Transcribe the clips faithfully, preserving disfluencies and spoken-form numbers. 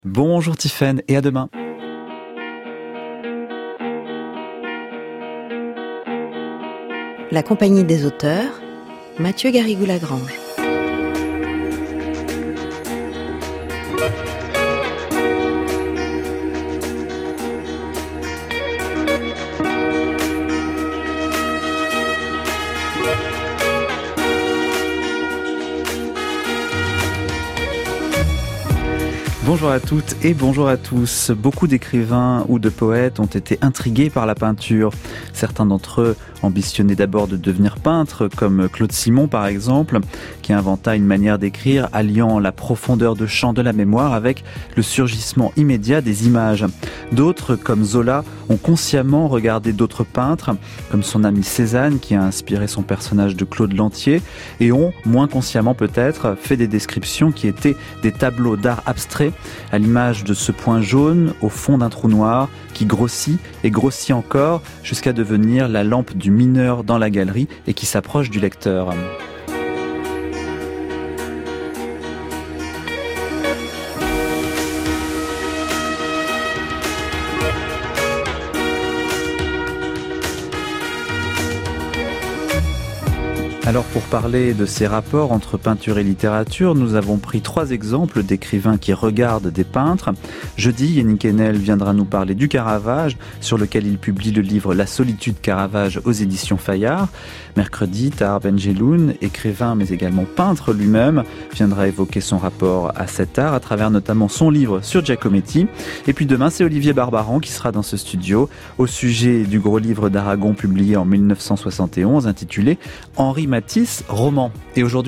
Bonjour Tiffaine et à demain. La compagnie des auteurs, Mathieu Garrigou-Lagrange. Bonjour à toutes et bonjour à tous. Beaucoup d'écrivains ou de poètes ont été intrigués par la peinture. Certains d'entre eux ambitionnaient d'abord de devenir peintres, comme Claude Simon par exemple, qui inventa une manière d'écrire alliant la profondeur de champ de la mémoire avec le surgissement immédiat des images. D'autres, comme Zola, ont consciemment regardé d'autres peintres, comme son ami Cézanne qui a inspiré son personnage de Claude Lantier, et ont, moins consciemment peut-être, fait des descriptions qui étaient des tableaux d'art abstrait, à l'image de ce point jaune au fond d'un trou noir qui grossit et grossit encore jusqu'à devenir la lampe du mineur dans la galerie et qui s'approche du lecteur. Alors pour parler de ces rapports entre peinture et littérature, nous avons pris trois exemples d'écrivains qui regardent des peintres. Jeudi, Yannick Enel viendra nous parler du Caravage, sur lequel il publie le livre La solitude Caravage aux éditions Fayard. Mercredi, Tahar Benjeloun, écrivain mais également peintre lui-même, viendra évoquer son rapport à cet art à travers notamment son livre sur Giacometti. Et puis demain, c'est Olivier Barbaran qui sera dans ce studio au sujet du gros livre d'Aragon publié en mille neuf cent soixante et onze intitulé Henri Matisse, roman. Et aujourd'hui ?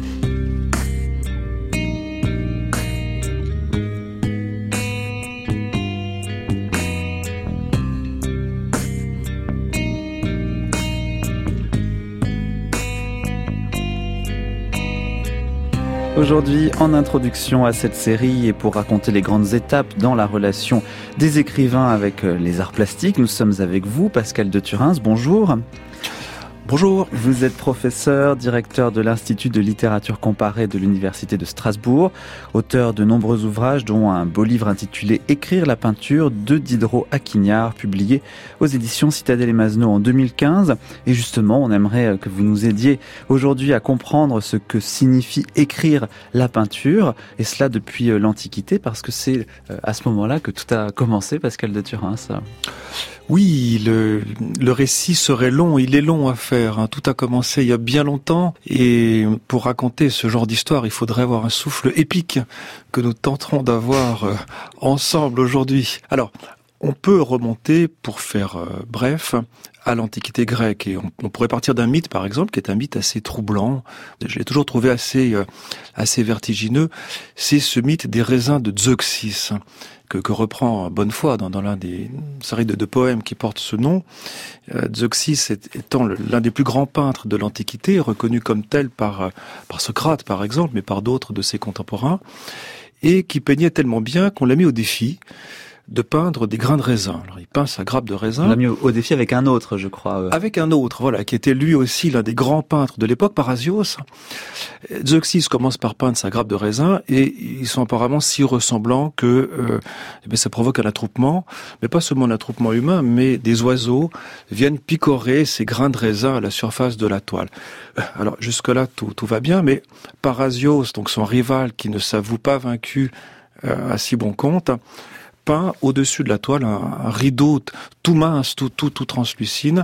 Aujourd'hui, en introduction à cette série et pour raconter les grandes étapes dans la relation des écrivains avec les arts plastiques, nous sommes avec vous, Pascal de Thurins. Bonjour. Bonjour. Vous êtes professeur, directeur de l'Institut de littérature comparée de l'Université de Strasbourg, auteur de nombreux ouvrages dont un beau livre intitulé Écrire la peinture de Diderot à Quignard, publié aux éditions Citadel et Masneau en deux mille quinze. Et justement, on aimerait que vous nous aidiez aujourd'hui à comprendre ce que signifie écrire la peinture, et cela depuis l'Antiquité, parce que c'est à ce moment-là que tout a commencé, Pascal de Thurins. Oui, le, le récit serait long, il est long à faire. Hein. Tout a commencé il y a bien longtemps, et pour raconter ce genre d'histoire, il faudrait avoir un souffle épique que nous tenterons d'avoir euh, ensemble aujourd'hui. Alors, on peut remonter, pour faire euh, bref, à l'Antiquité grecque, et on, on pourrait partir d'un mythe, par exemple, qui est un mythe assez troublant. Je l'ai toujours trouvé assez, euh, assez vertigineux. C'est ce mythe des raisins de Zeuxis, que, que reprend Bonnefoy dans, dans l'un des séries de, de poèmes qui portent ce nom. Euh, Zeuxis est, étant le, l'un des plus grands peintres de l'Antiquité, reconnu comme tel par, par Socrate, par exemple, mais par d'autres de ses contemporains, et qui peignait tellement bien qu'on l'a mis au défi de peindre des grains de raisin. Alors, il peint sa grappe de raisin. On l'a mis au défi avec un autre, je crois. Avec un autre, voilà, qui était lui aussi l'un des grands peintres de l'époque, Parrhasios. Zeuxis commence par peindre sa grappe de raisin, et ils sont apparemment si ressemblants que euh, eh bien, ça provoque un attroupement, mais pas seulement un attroupement humain, mais des oiseaux viennent picorer ces grains de raisin à la surface de la toile. Alors jusque-là, tout, tout va bien, mais Parrhasios, donc son rival qui ne s'avoue pas vaincu euh, à si bon compte, peint au-dessus de la toile un, un rideau tout mince, tout, tout, tout translucide.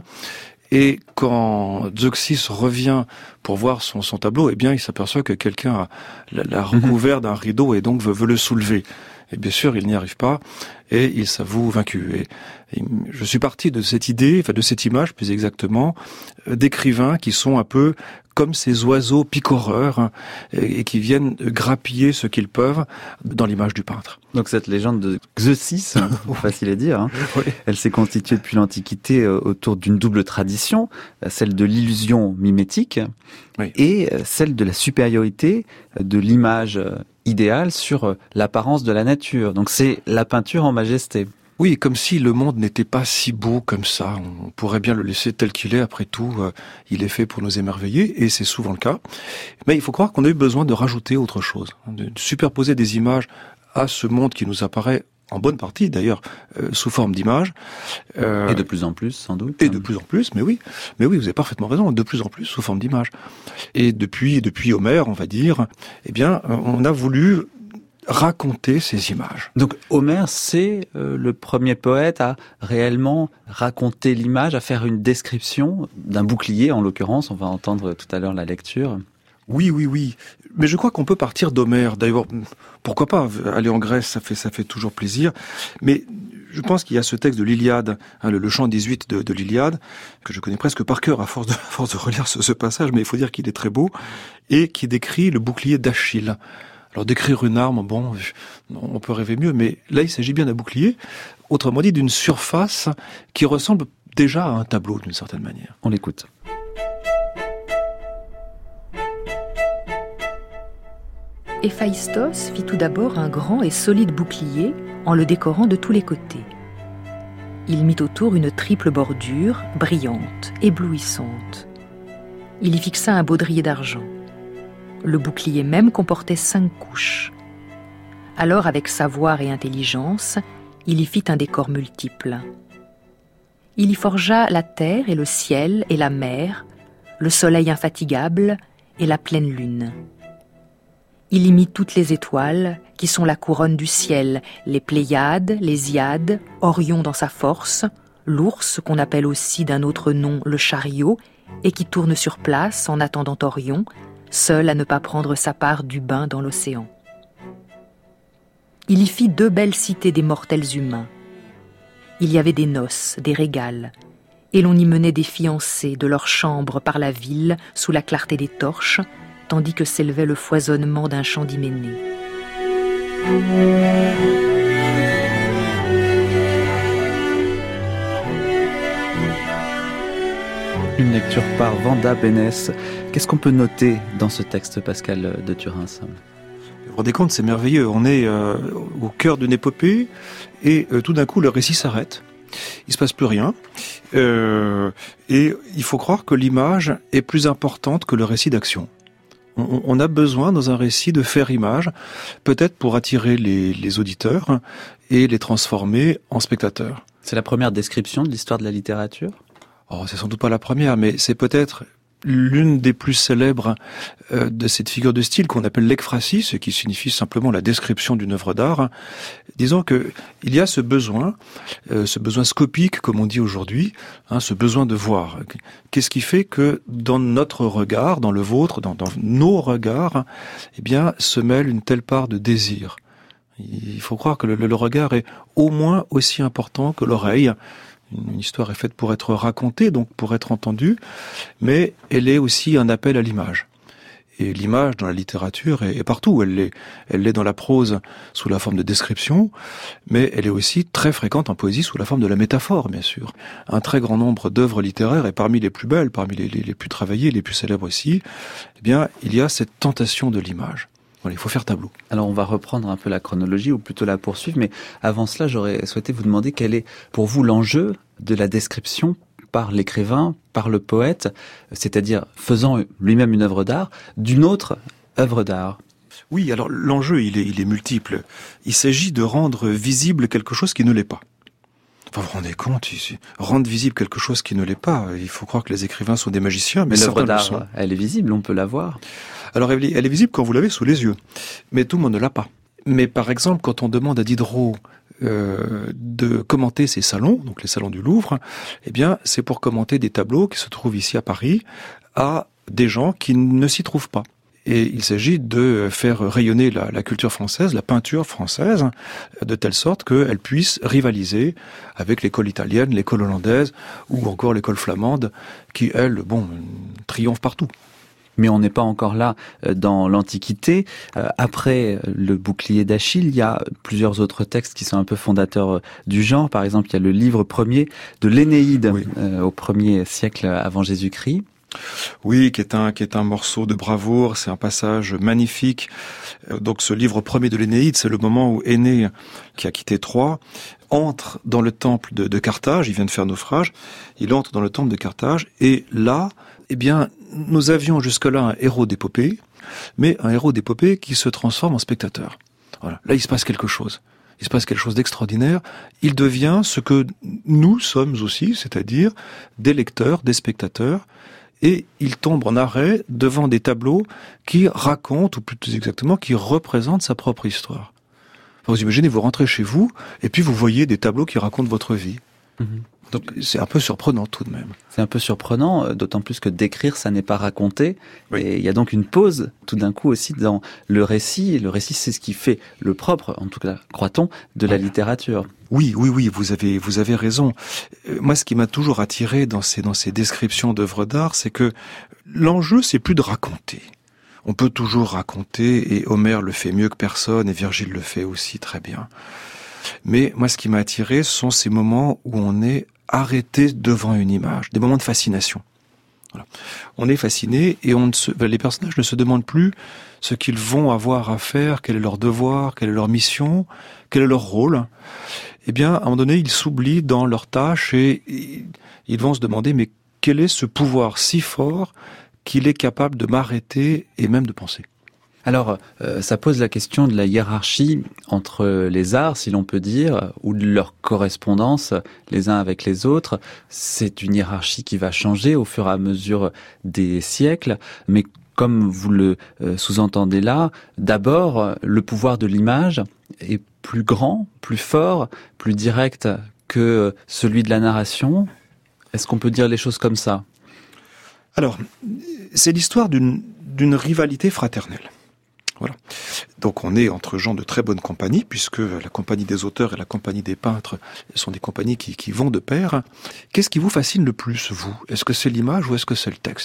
Et quand Zeuxis revient pour voir son, son tableau, eh bien, il s'aperçoit que quelqu'un a, l'a, l'a recouvert d'un rideau et donc veut, veut le soulever. Et bien sûr, il n'y arrive pas et il s'avoue vaincu. Et, et je suis parti de cette idée, enfin de cette image plus exactement, d'écrivains qui sont un peu comme ces oiseaux picoreurs, hein, et, et qui viennent grappiller ce qu'ils peuvent dans l'image du peintre. Donc cette légende de Zeuxis, facile à dire, hein, oui. Elle s'est constituée depuis l'Antiquité euh, autour d'une double tradition, celle de l'illusion mimétique, oui, et celle de la supériorité de l'image idéale sur l'apparence de la nature. Donc c'est la peinture en majesté. Oui, comme si le monde n'était pas si beau comme ça. On pourrait bien le laisser tel qu'il est. Après tout, euh, il est fait pour nous émerveiller, et c'est souvent le cas. Mais il faut croire qu'on a eu besoin de rajouter autre chose, de superposer des images à ce monde qui nous apparaît en bonne partie d'ailleurs, euh, sous forme d'image. Euh, et de plus en plus, sans doute. Et de plus en plus, mais oui. Mais oui, vous avez parfaitement raison, de plus en plus sous forme d'image. Et depuis, depuis Homère, on va dire, eh bien, on a voulu raconter ces images. Donc Homère, c'est euh, le premier poète à réellement raconter l'image, à faire une description d'un bouclier, en l'occurrence. On va entendre tout à l'heure la lecture. Oui, oui, oui. Mais je crois qu'on peut partir d'Homère. D'ailleurs, pourquoi pas aller en Grèce, ça fait, ça fait toujours plaisir. Mais je pense qu'il y a ce texte de l'Iliade, hein, le, le chant dix-huit de, de l'Iliade, que je connais presque par cœur à force de, à force de relire ce, ce passage, mais il faut dire qu'il est très beau, et qui décrit le bouclier d'Achille. Alors décrire une arme, bon, on peut rêver mieux, mais là il s'agit bien d'un bouclier, autrement dit d'une surface qui ressemble déjà à un tableau d'une certaine manière. On l'écoute. Héphaïstos fit tout d'abord un grand et solide bouclier en le décorant de tous les côtés. Il mit autour une triple bordure, brillante, éblouissante. Il y fixa un baudrier d'argent. Le bouclier même comportait cinq couches. Alors, avec savoir et intelligence, il y fit un décor multiple. Il y forgea la terre et le ciel et la mer, le soleil infatigable et la pleine lune. Il y mit toutes les étoiles, qui sont la couronne du ciel, les Pléiades, les Iades, Orion dans sa force, l'ours, qu'on appelle aussi d'un autre nom le chariot, et qui tourne sur place en attendant Orion, seul à ne pas prendre sa part du bain dans l'océan. Il y fit deux belles cités des mortels humains. Il y avait des noces, des régals, et l'on y menait des fiancés de leurs chambres par la ville, sous la clarté des torches, tandis que s'élevait le foisonnement d'un chant d'hyménée. Une lecture par Vanda Bénès. Qu'est-ce qu'on peut noter dans ce texte, Pascal de Thurins ? Vous vous rendez compte, c'est merveilleux. On est euh, au cœur d'une épopée et euh, tout d'un coup, le récit s'arrête. Il se passe plus rien. Euh, et il faut croire que l'image est plus importante que le récit d'action. On a besoin dans un récit de faire image, peut-être pour attirer les, les auditeurs et les transformer en spectateurs. C'est la première description de l'histoire de la littérature ? Oh, c'est sans doute pas la première, mais c'est peut-être l'une des plus célèbres euh, de cette figure de style qu'on appelle l'ekphrasie, ce qui signifie simplement la description d'une œuvre d'art. Disons que il y a ce besoin, euh, ce besoin scopique, comme on dit aujourd'hui, hein, ce besoin de voir. Qu'est-ce qui fait que dans notre regard, dans le vôtre, dans, dans nos regards, eh bien, se mêle une telle part de désir. Il faut croire que le, le regard est au moins aussi important que l'oreille. Une histoire est faite pour être racontée, donc pour être entendue, mais elle est aussi un appel à l'image. Et l'image dans la littérature est, est partout. Elle l'est, elle l'est dans la prose sous la forme de description, mais elle est aussi très fréquente en poésie sous la forme de la métaphore, bien sûr. Un très grand nombre d'œuvres littéraires, et parmi les plus belles, parmi les, les, les plus travaillées, les plus célèbres aussi, eh bien, il y a cette tentation de l'image. Voilà, il faut faire tableau. Alors on va reprendre un peu la chronologie, ou plutôt la poursuivre, mais avant cela, j'aurais souhaité vous demander quel est pour vous l'enjeu de la description par l'écrivain, par le poète, c'est-à-dire faisant lui-même une œuvre d'art, d'une autre œuvre d'art. Oui, alors l'enjeu, il est, il est multiple. Il s'agit de rendre visible quelque chose qui ne l'est pas. Enfin, vous vous rendez compte, ici, rendre visible quelque chose qui ne l'est pas. Il faut croire que les écrivains sont des magiciens, mais, mais l'œuvre certains le d'art, sont. Elle est visible, on peut la voir. Alors, elle est visible quand vous l'avez sous les yeux, mais tout le monde ne l'a pas. Mais par exemple, quand on demande à Diderot euh, de commenter ses salons, donc les salons du Louvre, eh bien, c'est pour commenter des tableaux qui se trouvent ici à Paris à des gens qui ne s'y trouvent pas. Et il s'agit de faire rayonner la, la culture française, la peinture française, de telle sorte qu'elle puisse rivaliser avec l'école italienne, l'école hollandaise ou encore l'école flamande, qui, elle, bon, triomphe partout. Mais on n'est pas encore là dans l'Antiquité. Après le bouclier d'Achille, il y a plusieurs autres textes qui sont un peu fondateurs du genre. Par exemple, il y a le livre premier de l'Énéide, oui. euh, au premier siècle avant Jésus-Christ. Oui, qui est un qui est un morceau de bravoure, c'est un passage magnifique. Donc ce livre premier de l'Énéide, c'est le moment où Énée, qui a quitté Troie, entre dans le temple de, de Carthage, il vient de faire naufrage, il entre dans le temple de Carthage, et là, eh bien, nous avions jusque-là un héros d'épopée, mais un héros d'épopée qui se transforme en spectateur. Voilà. Là, il se passe quelque chose. Il se passe quelque chose d'extraordinaire. Il devient ce que nous sommes aussi, c'est-à-dire des lecteurs, des spectateurs, et il tombe en arrêt devant des tableaux qui racontent, ou plus exactement, qui représentent sa propre histoire. Enfin, vous imaginez, vous rentrez chez vous, et puis vous voyez des tableaux qui racontent votre vie. Mmh. Donc c'est un peu surprenant tout de même. C'est un peu surprenant, d'autant plus que d'écrire, ça n'est pas raconter. Oui. Et il y a donc une pause, tout d'un coup aussi, dans le récit. Et le récit, c'est ce qui fait le propre, en tout cas, croit-on, de la littérature. Oui, oui, oui, vous avez, vous avez raison. Moi, ce qui m'a toujours attiré dans ces, dans ces descriptions d'œuvres d'art, c'est que l'enjeu, c'est plus de raconter. On peut toujours raconter, et Homère le fait mieux que personne, et Virgile le fait aussi très bien. Mais moi, ce qui m'a attiré, ce sont ces moments où on est arrêté devant une image, des moments de fascination. Voilà. On est fasciné et on ne se, les personnages ne se demandent plus ce qu'ils vont avoir à faire, quel est leur devoir, quelle est leur mission, quel est leur rôle. Eh bien, à un moment donné, ils s'oublient dans leur tâche et ils vont se demander, mais quel est ce pouvoir si fort qu'il est capable de m'arrêter et même de penser ? Alors, euh, ça pose la question de la hiérarchie entre les arts, si l'on peut dire, ou de leur correspondance les uns avec les autres. C'est une hiérarchie qui va changer au fur et à mesure des siècles, mais comme vous le euh, sous-entendez là, d'abord, le pouvoir de l'image est plus grand, plus fort, plus direct que celui de la narration. Est-ce qu'on peut dire les choses comme ça ? Alors, c'est l'histoire d'une, d'une rivalité fraternelle. Voilà. Donc on est entre gens de très bonne compagnie, puisque la compagnie des auteurs et la compagnie des peintres sont des compagnies qui, qui vont de pair. Qu'est-ce qui vous fascine le plus, vous ? Est-ce que c'est l'image ou est-ce que c'est le texte ?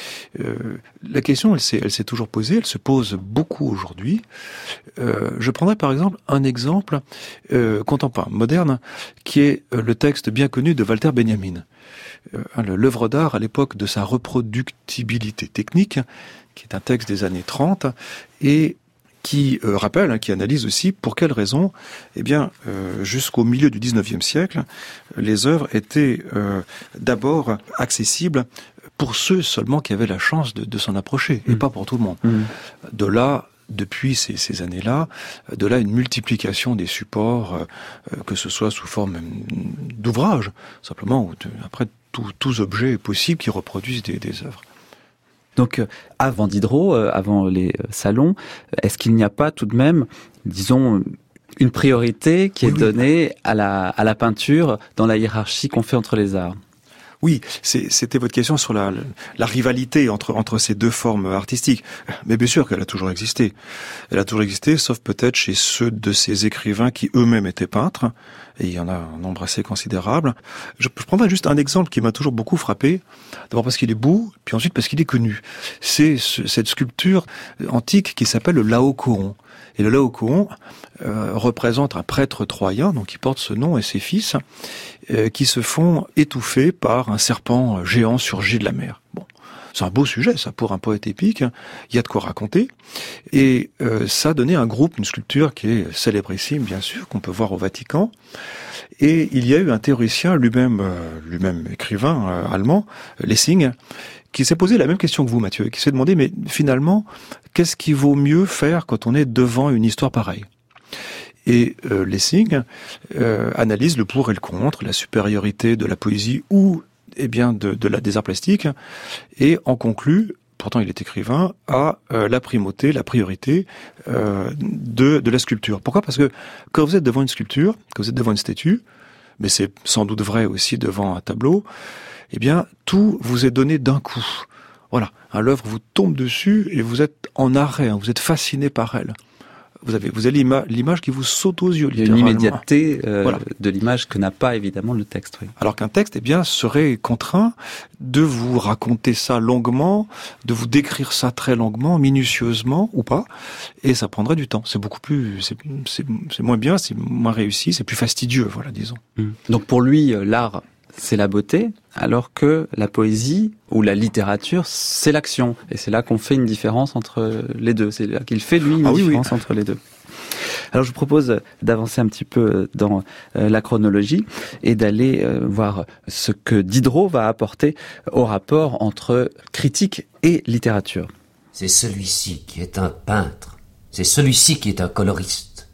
euh, La question, elle s'est, elle s'est toujours posée, elle se pose beaucoup aujourd'hui. Euh, je prendrai par exemple un exemple euh, contemporain, moderne, qui est le texte bien connu de Walter Benjamin. Euh, l'œuvre d'art à l'époque de sa reproductibilité technique, qui est un texte des années trente, et qui euh, rappelle, hein, qui analyse aussi pour quelles raisons, eh bien, euh, jusqu'au milieu du dix-neuvième siècle, les œuvres étaient euh, d'abord accessibles pour ceux seulement qui avaient la chance de, de s'en approcher, mmh. et pas pour tout le monde. Mmh. De là, depuis ces, ces années-là, de là une multiplication des supports, euh, que ce soit sous forme d'ouvrages, simplement, ou de, après, tout, tous objets possibles qui reproduisent des, des œuvres. Donc, avant Diderot, avant les salons, est-ce qu'il n'y a pas tout de même, disons, une priorité qui oui, est donnée oui. à la, à la peinture dans la hiérarchie qu'on fait entre les arts ? Oui, c'est, c'était votre question sur la, la rivalité entre, entre ces deux formes artistiques. Mais bien sûr qu'elle a toujours existé. Elle a toujours existé, sauf peut-être chez ceux de ces écrivains qui eux-mêmes étaient peintres. Et il y en a un nombre assez considérable. Je, je prendrai juste un exemple qui m'a toujours beaucoup frappé. D'abord parce qu'il est beau, puis ensuite parce qu'il est connu. C'est ce, cette sculpture antique qui s'appelle le Laocoon. Et le Laocoon euh, représente un prêtre troyen, donc il porte ce nom, et ses fils, euh, qui se font étouffer par un serpent géant surgi de la mer. Bon, c'est un beau sujet, ça, pour un poète épique. Il y a de quoi raconter. Et euh, ça a donné un groupe, une sculpture qui est célébrissime, bien sûr, qu'on peut voir au Vatican. Et il y a eu un théoricien, lui-même, euh, lui-même écrivain euh, allemand, Lessing, qui s'est posé la même question que vous, Mathieu, qui s'est demandé, mais finalement, qu'est-ce qui vaut mieux faire quand on est devant une histoire pareille ? Et euh, Lessing euh, analyse le pour et le contre, la supériorité de la poésie ou eh bien de, de la, des arts plastiques, et en conclut, pourtant il est écrivain, à euh, la primauté, la priorité euh, de, de la sculpture. Pourquoi ? Parce que quand vous êtes devant une sculpture, quand vous êtes devant une statue, mais c'est sans doute vrai aussi devant un tableau, eh bien, tout vous est donné d'un coup. Voilà, hein, l'œuvre vous tombe dessus et vous êtes en arrêt, hein, vous êtes fasciné par elle. Vous avez, vous avez l'ima- l'image qui vous saute aux yeux, littéralement. Il y a une immédiateté euh, voilà. de l'image que n'a pas évidemment le texte. Oui. Alors qu'un texte, eh bien, serait contraint de vous raconter ça longuement, de vous décrire ça très longuement, minutieusement ou pas, et ça prendrait du temps. C'est beaucoup plus, c'est, c'est, c'est moins bien, c'est moins réussi, c'est plus fastidieux, voilà, disons. Mmh. Donc pour lui, l'art, c'est la beauté, alors que la poésie ou la littérature, c'est l'action. Et c'est là qu'on fait une différence entre les deux. C'est là qu'il fait, lui, une ah, différence oui, oui. entre les deux. Alors je vous propose d'avancer un petit peu dans euh, la chronologie et d'aller euh, voir ce que Diderot va apporter au rapport entre critique et littérature. C'est celui-ci qui est un peintre. C'est celui-ci qui est un coloriste.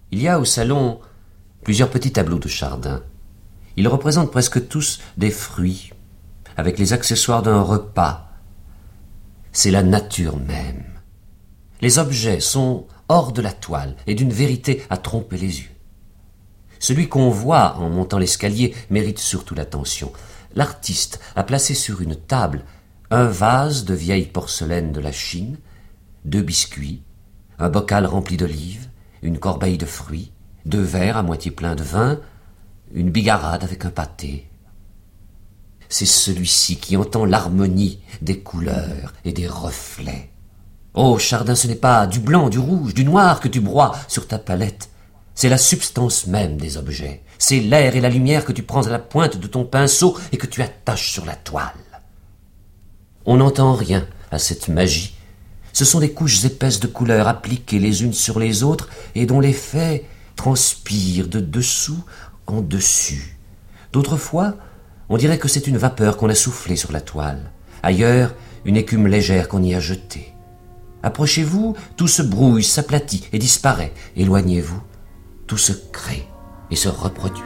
Il y a au salon plusieurs petits tableaux de Chardin. Ils représentent presque tous des fruits, avec les accessoires d'un repas. C'est la nature même. Les objets sont hors de la toile et d'une vérité à tromper les yeux. Celui qu'on voit en montant l'escalier mérite surtout l'attention. L'artiste a placé sur une table un vase de vieille porcelaine de la Chine, deux biscuits, un bocal rempli d'olives, une corbeille de fruits, deux verres à moitié pleins de vin, une bigarade avec un pâté. C'est celui-ci qui entend l'harmonie des couleurs et des reflets. Oh, Chardin, ce n'est pas du blanc, du rouge, du noir que tu broies sur ta palette. C'est la substance même des objets. C'est l'air et la lumière que tu prends à la pointe de ton pinceau et que tu attaches sur la toile. On n'entend rien à cette magie. Ce sont des couches épaisses de couleurs appliquées les unes sur les autres et dont l'effet transpire de dessous en dessus. D'autres fois, on dirait que c'est une vapeur qu'on a soufflée sur la toile. Ailleurs, une écume légère qu'on y a jetée. Approchez-vous, tout se brouille, s'aplatit et disparaît. Éloignez-vous, tout se crée et se reproduit.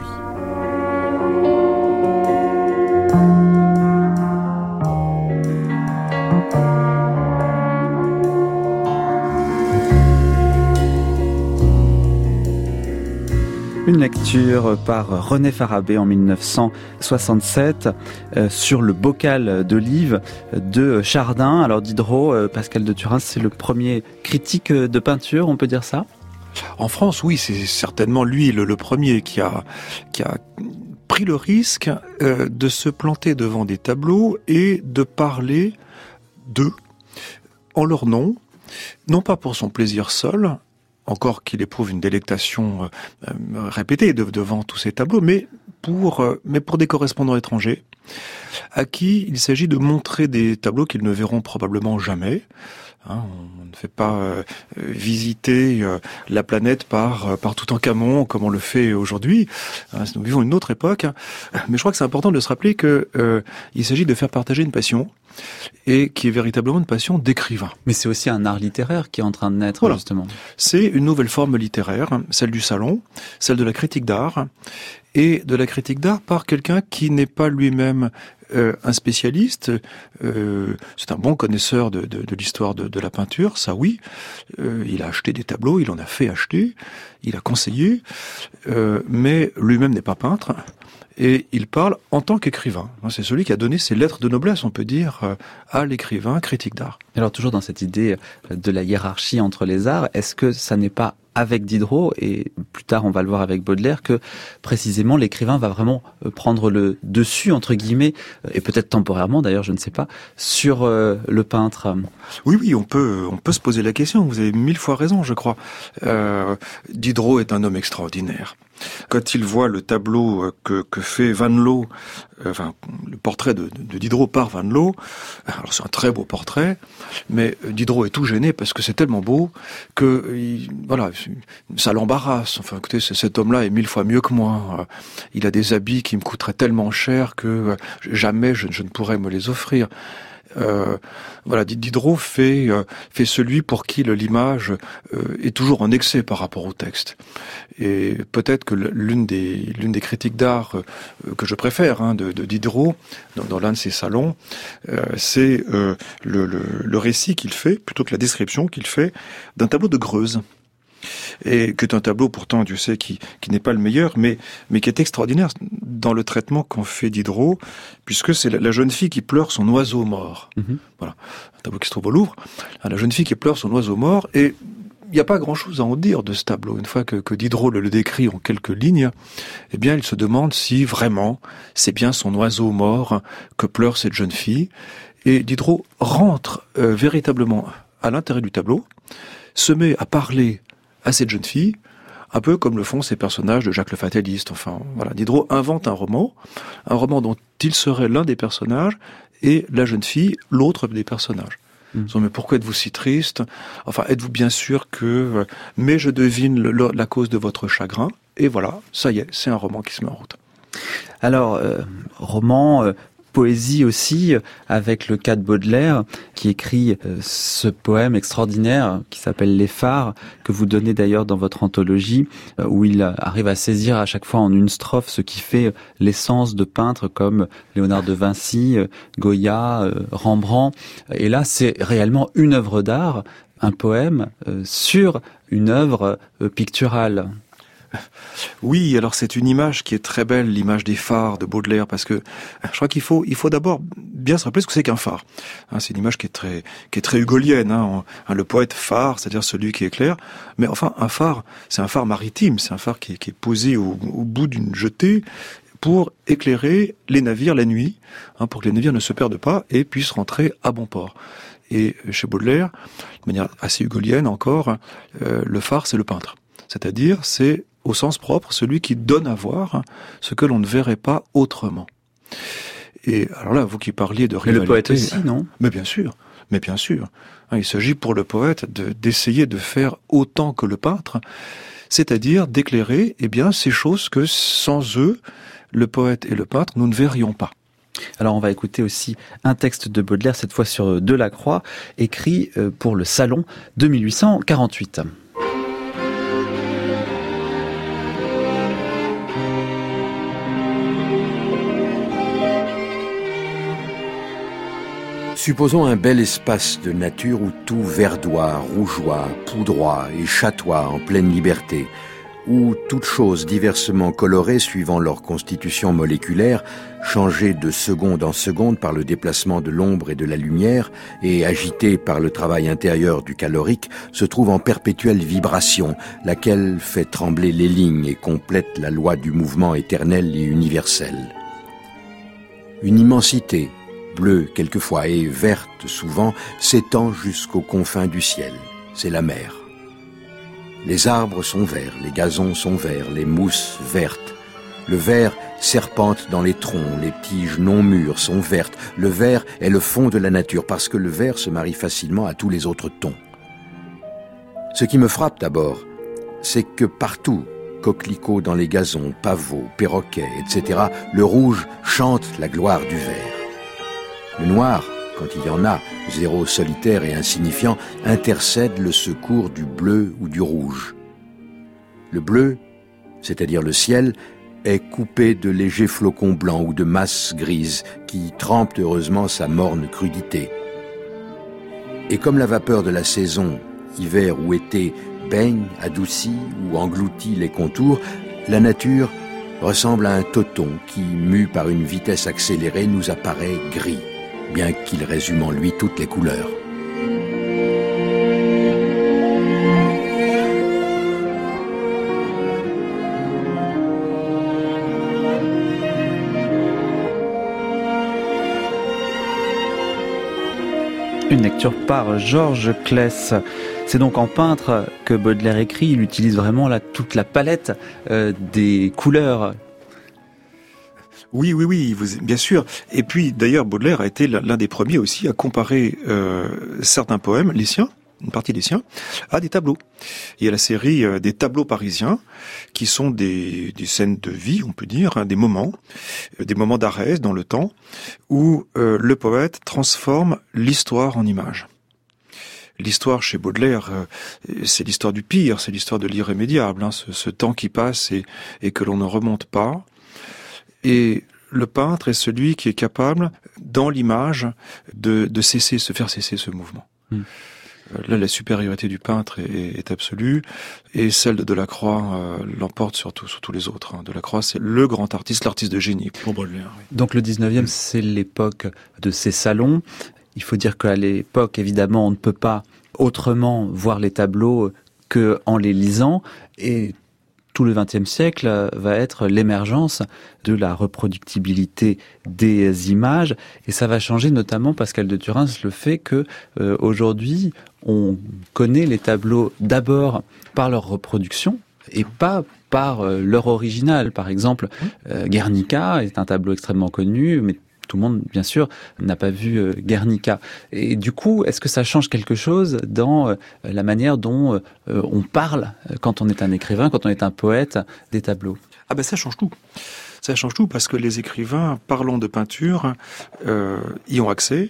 Une lecture par René Farabee en mille neuf cent soixante-sept euh, sur le bocal d'olive de Chardin. Alors Diderot, euh, Pascal de Turin, c'est le premier critique de peinture, on peut dire ça ? En France, oui, c'est certainement lui le, le premier qui a, qui a pris le risque euh, de se planter devant des tableaux et de parler d'eux en leur nom, non pas pour son plaisir seul, encore qu'il éprouve une délectation euh, répétée de, devant tous ces tableaux, mais pour, euh, mais pour des correspondants étrangers, à qui il s'agit de montrer des tableaux qu'ils ne verront probablement jamais. Hein, on ne fait pas euh, visiter euh, la planète par, euh, par Toutankhamon comme on le fait aujourd'hui. Hein, nous vivons une autre époque, hein. Mais je crois que c'est important de se rappeler que euh, il s'agit de faire partager une passion, et qui est véritablement une passion d'écrivain. Mais c'est aussi un art littéraire qui est en train de naître, voilà. Justement. C'est une nouvelle forme littéraire, celle du salon, celle de la critique d'art, et de la critique d'art par quelqu'un qui n'est pas lui-même euh, un spécialiste. Euh, c'est un bon connaisseur de, de, de l'histoire de, de la peinture, ça oui. Euh, il a acheté des tableaux, il en a fait acheter, il a conseillé, euh, mais lui-même n'est pas peintre. Et il parle en tant qu'écrivain. C'est celui qui a donné ses lettres de noblesse, on peut dire, à l'écrivain critique d'art. Alors toujours dans cette idée de la hiérarchie entre les arts, est-ce que ça n'est pas avec Diderot, et plus tard on va le voir avec Baudelaire, que précisément l'écrivain va vraiment prendre le dessus, entre guillemets, et peut-être temporairement d'ailleurs, je ne sais pas, sur euh, le peintre? Oui, oui, on peut, on peut se poser la question, vous avez mille fois raison, je crois. Euh, Diderot est un homme extraordinaire. Quand il voit le tableau que, que fait Van Loo, euh, enfin le portrait de, de Diderot par Van Loo, alors c'est un très beau portrait, mais Diderot est tout gêné parce que c'est tellement beau que il, voilà, ça l'embarrasse. Enfin, écoutez, cet homme-là est mille fois mieux que moi. Il a des habits qui me coûteraient tellement cher que jamais je, je ne pourrais me les offrir. Euh, voilà, Diderot fait euh, fait celui pour qui l'image euh, est toujours en excès par rapport au texte. Et peut-être que l'une des l'une des critiques d'art euh, que je préfère hein, de, de Diderot dans, dans l'un de ses salons, euh, c'est euh, le, le, le récit qu'il fait plutôt que la description qu'il fait d'un tableau de Greuze. Et qui est un tableau pourtant, Dieu sait, qui, qui n'est pas le meilleur, mais, mais qui est extraordinaire dans le traitement qu'en fait Diderot, puisque c'est la, la jeune fille qui pleure son oiseau mort. Mm-hmm. Voilà, un tableau qui se trouve au Louvre. La jeune fille qui pleure son oiseau mort, et il n'y a pas grand-chose à en dire de ce tableau. Une fois que, que Diderot le, le décrit en quelques lignes, eh bien, il se demande si vraiment c'est bien son oiseau mort que pleure cette jeune fille. Et Diderot rentre euh, véritablement à l'intérieur du tableau, se met à parler à cette jeune fille, un peu comme le font ces personnages de Jacques le Fataliste. Enfin, voilà, Diderot invente un roman, un roman dont il serait l'un des personnages et la jeune fille l'autre des personnages. Mmh. Mais pourquoi êtes-vous si triste? Enfin, êtes-vous bien sûr que... Mais je devine le, le, la cause de votre chagrin. Et voilà, ça y est, c'est un roman qui se met en route. Alors, euh, roman... Euh... poésie aussi, avec le cas de Baudelaire, qui écrit euh, ce poème extraordinaire qui s'appelle Les Phares, que vous donnez d'ailleurs dans votre anthologie, euh, où il arrive à saisir à chaque fois en une strophe ce qui fait l'essence de peintres comme Léonard de Vinci, euh, Goya, euh, Rembrandt. Et là, c'est réellement une œuvre d'art, un poème euh, sur une œuvre euh, picturale. Oui, alors c'est une image qui est très belle, l'image des phares de Baudelaire, parce que je crois qu'il faut, il faut d'abord bien se rappeler ce que c'est qu'un phare. Hein, c'est une image qui est très, qui est très hugolienne. Hein, hein, le poète phare, c'est-à-dire celui qui éclaire. Mais enfin, un phare, c'est un phare maritime, c'est un phare qui est, qui est posé au, au bout d'une jetée pour éclairer les navires la nuit, hein, pour que les navires ne se perdent pas et puissent rentrer à bon port. Et chez Baudelaire, de manière assez hugolienne encore, euh, le phare, c'est le peintre. C'est-à-dire, c'est au sens propre, celui qui donne à voir ce que l'on ne verrait pas autrement. Et alors là, vous qui parliez de rivalité... Mais le poète aussi, non ? Mais bien sûr, mais bien sûr. Il s'agit pour le poète de, d'essayer de faire autant que le peintre, c'est-à-dire d'éclairer eh bien, ces choses que sans eux, le poète et le peintre, nous ne verrions pas. Alors on va écouter aussi un texte de Baudelaire, cette fois sur Delacroix, écrit pour le Salon de mille huit cent quarante-huit. Supposons un bel espace de nature où tout verdoie, rougeoie, poudroie et chatoie en pleine liberté, où toutes choses diversement colorées suivant leur constitution moléculaire, changées de seconde en seconde par le déplacement de l'ombre et de la lumière et agitées par le travail intérieur du calorique, se trouvent en perpétuelle vibration, laquelle fait trembler les lignes et complète la loi du mouvement éternel et universel. Une immensité, bleue quelquefois et verte souvent, s'étend jusqu'aux confins du ciel. C'est la mer. Les arbres sont verts, les gazons sont verts, les mousses vertes. Le vert serpente dans les troncs, les tiges non mûres sont vertes. Le vert est le fond de la nature parce que le vert se marie facilement à tous les autres tons. Ce qui me frappe d'abord, c'est que partout, coquelicots dans les gazons, pavots, perroquets, et cetera, le rouge chante la gloire du vert. Le noir, quand il y en a, zéro solitaire et insignifiant, intercède le secours du bleu ou du rouge. Le bleu, c'est-à-dire le ciel, est coupé de légers flocons blancs ou de masses grises qui trempent heureusement sa morne crudité. Et comme la vapeur de la saison, hiver ou été, baigne, adoucit ou engloutit les contours, la nature ressemble à un toton qui, mu par une vitesse accélérée, nous apparaît gris, bien qu'il résume en lui toutes les couleurs. Une lecture par Georges Claes. C'est donc en peintre que Baudelaire écrit. Il utilise vraiment là, toute la palette euh, des couleurs. Oui, oui, oui, vous, bien sûr. Et puis, d'ailleurs, Baudelaire a été l'un des premiers aussi à comparer euh, certains poèmes, les siens, une partie des siens, à des tableaux. Il y a la série euh, des tableaux parisiens, qui sont des, des scènes de vie, on peut dire, hein, des moments, euh, des moments d'arrêt dans le temps, où euh, le poète transforme l'histoire en image. L'histoire chez Baudelaire, euh, c'est l'histoire du pire, c'est l'histoire de l'irrémédiable, hein, ce, ce temps qui passe et, et que l'on ne remonte pas. Et le peintre est celui qui est capable, dans l'image, de, de cesser, se faire cesser ce mouvement. Mmh. Là, la supériorité du peintre est, est absolue, et celle de Delacroix euh, l'emporte sur, tout, sur tous les autres. Hein. Delacroix, c'est le grand artiste, l'artiste de génie pour Baudelaire. Oui. Donc le dix-neuvième, mmh. c'est l'époque de ces salons. Il faut dire qu'à l'époque, évidemment, on ne peut pas autrement voir les tableaux qu'en les lisant, et tout le vingtième siècle va être l'émergence de la reproductibilité des images, et ça va changer notamment, Pascal de Thurins le fait que euh, aujourd'hui on connaît les tableaux d'abord par leur reproduction et pas par euh, leur original. Par exemple, euh, Guernica est un tableau extrêmement connu, mais tout le monde, bien sûr, n'a pas vu euh, Guernica. Et du coup, est-ce que ça change quelque chose dans euh, la manière dont euh, on parle quand on est un écrivain, quand on est un poète, des tableaux? Ah ben ça change tout. Ça change tout parce que les écrivains, parlant de peinture, euh, y ont accès.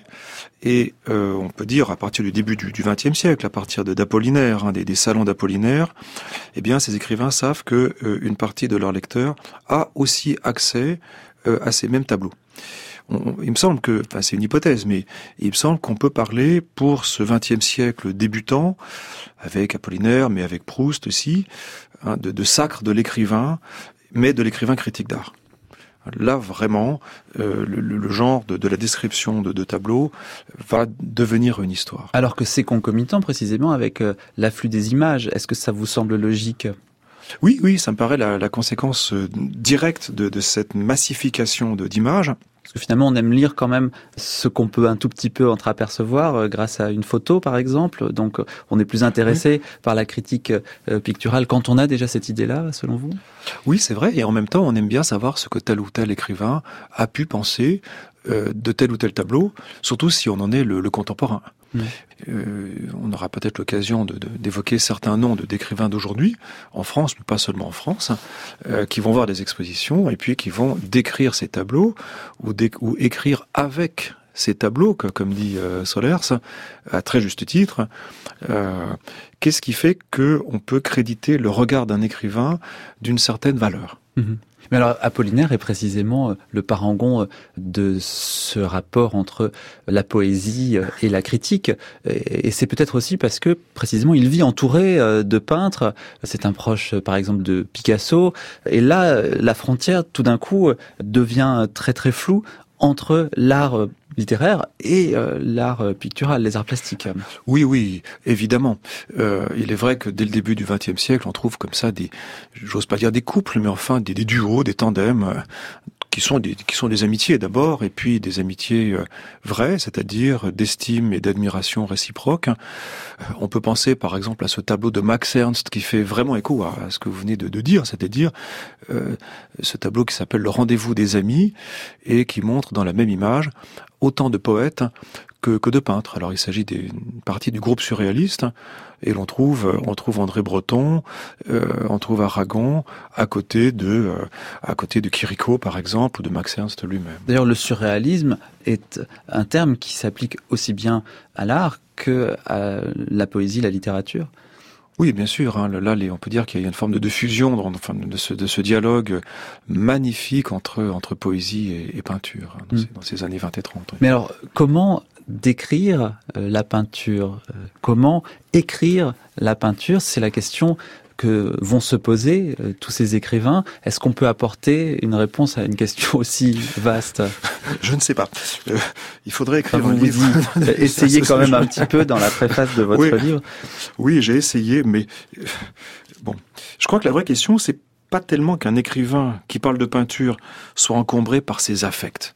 Et euh, on peut dire à partir du début du vingtième siècle, à partir de d'Apollinaire, hein, des, des salons d'Apollinaire, eh bien ces écrivains savent que euh, une partie de leurs lecteurs a aussi accès euh, à ces mêmes tableaux. On, il me semble que, enfin c'est une hypothèse, mais il me semble qu'on peut parler pour ce vingtième siècle débutant, avec Apollinaire, mais avec Proust aussi, hein, de, de sacre de l'écrivain, mais de l'écrivain critique d'art. Là, vraiment, euh, le, le genre de, de la description de, de tableaux va devenir une histoire. Alors que c'est concomitant précisément avec euh, l'afflux des images. Est-ce que ça vous semble logique ? Oui, oui, ça me paraît la, la conséquence euh, directe de, de cette massification de, d'images. Parce que finalement, on aime lire quand même ce qu'on peut un tout petit peu entreapercevoir euh, grâce à une photo, par exemple. Donc, on est plus intéressé oui. par la critique euh, picturale quand on a déjà cette idée-là, selon vous ? Oui, c'est vrai. Et en même temps, on aime bien savoir ce que tel ou tel écrivain a pu penser euh, de tel ou tel tableau, surtout si on en est le, le contemporain. Mmh. Euh, on aura peut-être l'occasion de, de, d'évoquer certains noms de, d'écrivains d'aujourd'hui, en France, mais pas seulement en France, euh, qui vont voir des expositions et puis qui vont décrire ces tableaux ou, dé, ou écrire avec ces tableaux, que, comme dit euh, Solers, à très juste titre. Euh, qu'est-ce qui fait qu'on peut créditer le regard d'un écrivain d'une certaine valeur ? Mmh. Mais alors, Apollinaire est précisément le parangon de ce rapport entre la poésie et la critique. Et c'est peut-être aussi parce que, précisément, il vit entouré de peintres. C'est un proche, par exemple, de Picasso. Et là, la frontière, tout d'un coup, devient très, très floue entre l'art littéraire et euh, l'art pictural, les arts plastiques. Oui, oui, évidemment. Euh, il est vrai que dès le début du vingtième siècle, on trouve comme ça des, j'ose pas dire des couples, mais enfin des, des duos, des tandems, euh, qui sont des, qui sont des amitiés d'abord, et puis des amitiés euh, vraies, c'est-à-dire d'estime et d'admiration réciproque. Euh, on peut penser par exemple à ce tableau de Max Ernst qui fait vraiment écho à, à ce que vous venez de, de dire, c'est-à-dire euh, ce tableau qui s'appelle Le Rendez-vous des amis et qui montre dans la même image autant de poètes que, que de peintres. Alors il s'agit d'une partie du groupe surréaliste et l'on trouve, on trouve André Breton, euh, on trouve Aragon à côté de, euh, à côté de Chirico par exemple ou de Max Ernst lui-même. D'ailleurs, le surréalisme est un terme qui s'applique aussi bien à l'art que à la poésie, la littérature. Oui, bien sûr. Hein, là, les, on peut dire qu'il y a une forme de, de fusion, de, enfin, de, ce, de ce dialogue magnifique entre, entre poésie et, et peinture hein, dans, mmh. ces, dans ces années vingt et trente. Oui. Mais alors, comment décrire euh, la peinture euh, Comment écrire la peinture ? C'est la question que vont se poser euh, tous ces écrivains. Est-ce qu'on peut apporter une réponse à une question aussi vaste ? Je ne sais pas. Euh, il faudrait écrire enfin, un livre. Dit, essayez quand même un petit peu dans la préface de votre oui. livre. Oui, j'ai essayé, mais euh, bon, je crois que la vraie question, c'est pas tellement qu'un écrivain qui parle de peinture soit encombré par ses affects.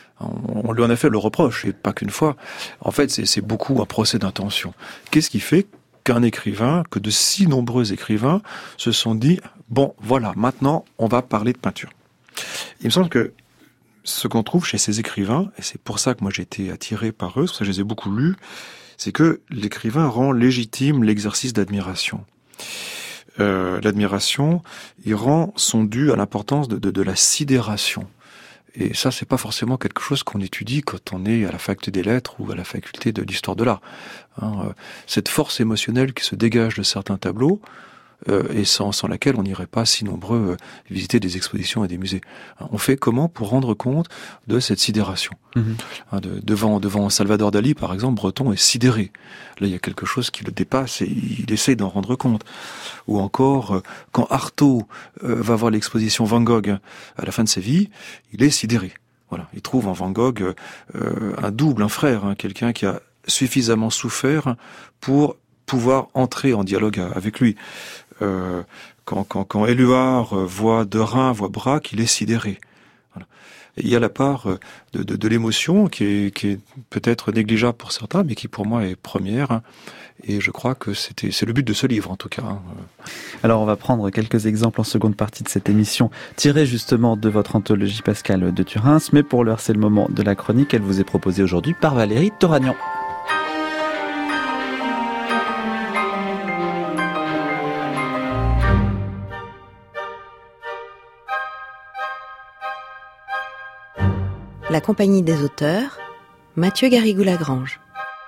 On lui en a fait le reproche, et pas qu'une fois. En fait, c'est, c'est beaucoup un procès d'intention. Qu'est-ce qui fait qu'un écrivain, que de si nombreux écrivains se sont dit « Bon, voilà, maintenant, on va parler de peinture ». Il me semble que ce qu'on trouve chez ces écrivains, et c'est pour ça que moi j'ai été attiré par eux, c'est pour ça que je les ai beaucoup lus, c'est que l'écrivain rend légitime l'exercice d'admiration. Euh, l'admiration, il rend son dû à l'importance de, de, de la sidération. Et ça, c'est pas forcément quelque chose qu'on étudie quand on est à la faculté des lettres ou à la faculté de l'histoire de l'art. Hein, cette force émotionnelle qui se dégage de certains tableaux, euh, et sans, sans laquelle on n'irait pas si nombreux euh, visiter des expositions et des musées. Hein, on fait comment pour rendre compte de cette sidération mmh. hein, de, devant, devant Salvador Dali, par exemple, Breton est sidéré. Là, il y a quelque chose qui le dépasse et il essaye d'en rendre compte. Ou encore, euh, quand Artaud euh, va voir l'exposition Van Gogh à la fin de sa vie, il est sidéré. Voilà, il trouve en Van Gogh euh, un double, un frère, hein, quelqu'un qui a suffisamment souffert pour pouvoir entrer en dialogue avec lui. Euh, quand, quand, quand Éluard voit Derain, voit Braque, il est sidéré. Voilà. Et il y a la part de, de, de l'émotion qui est, qui est peut-être négligeable pour certains, mais qui pour moi est première. Et je crois que c'était, c'est le but de ce livre, en tout cas. Alors, on va prendre quelques exemples en seconde partie de cette émission, tirés justement de votre anthologie Pascal de Thurins. Mais pour l'heure, c'est le moment de la chronique. Elle vous est proposée aujourd'hui par Valérie Toragnan. La compagnie des auteurs, Mathieu Garrigou-Lagrange.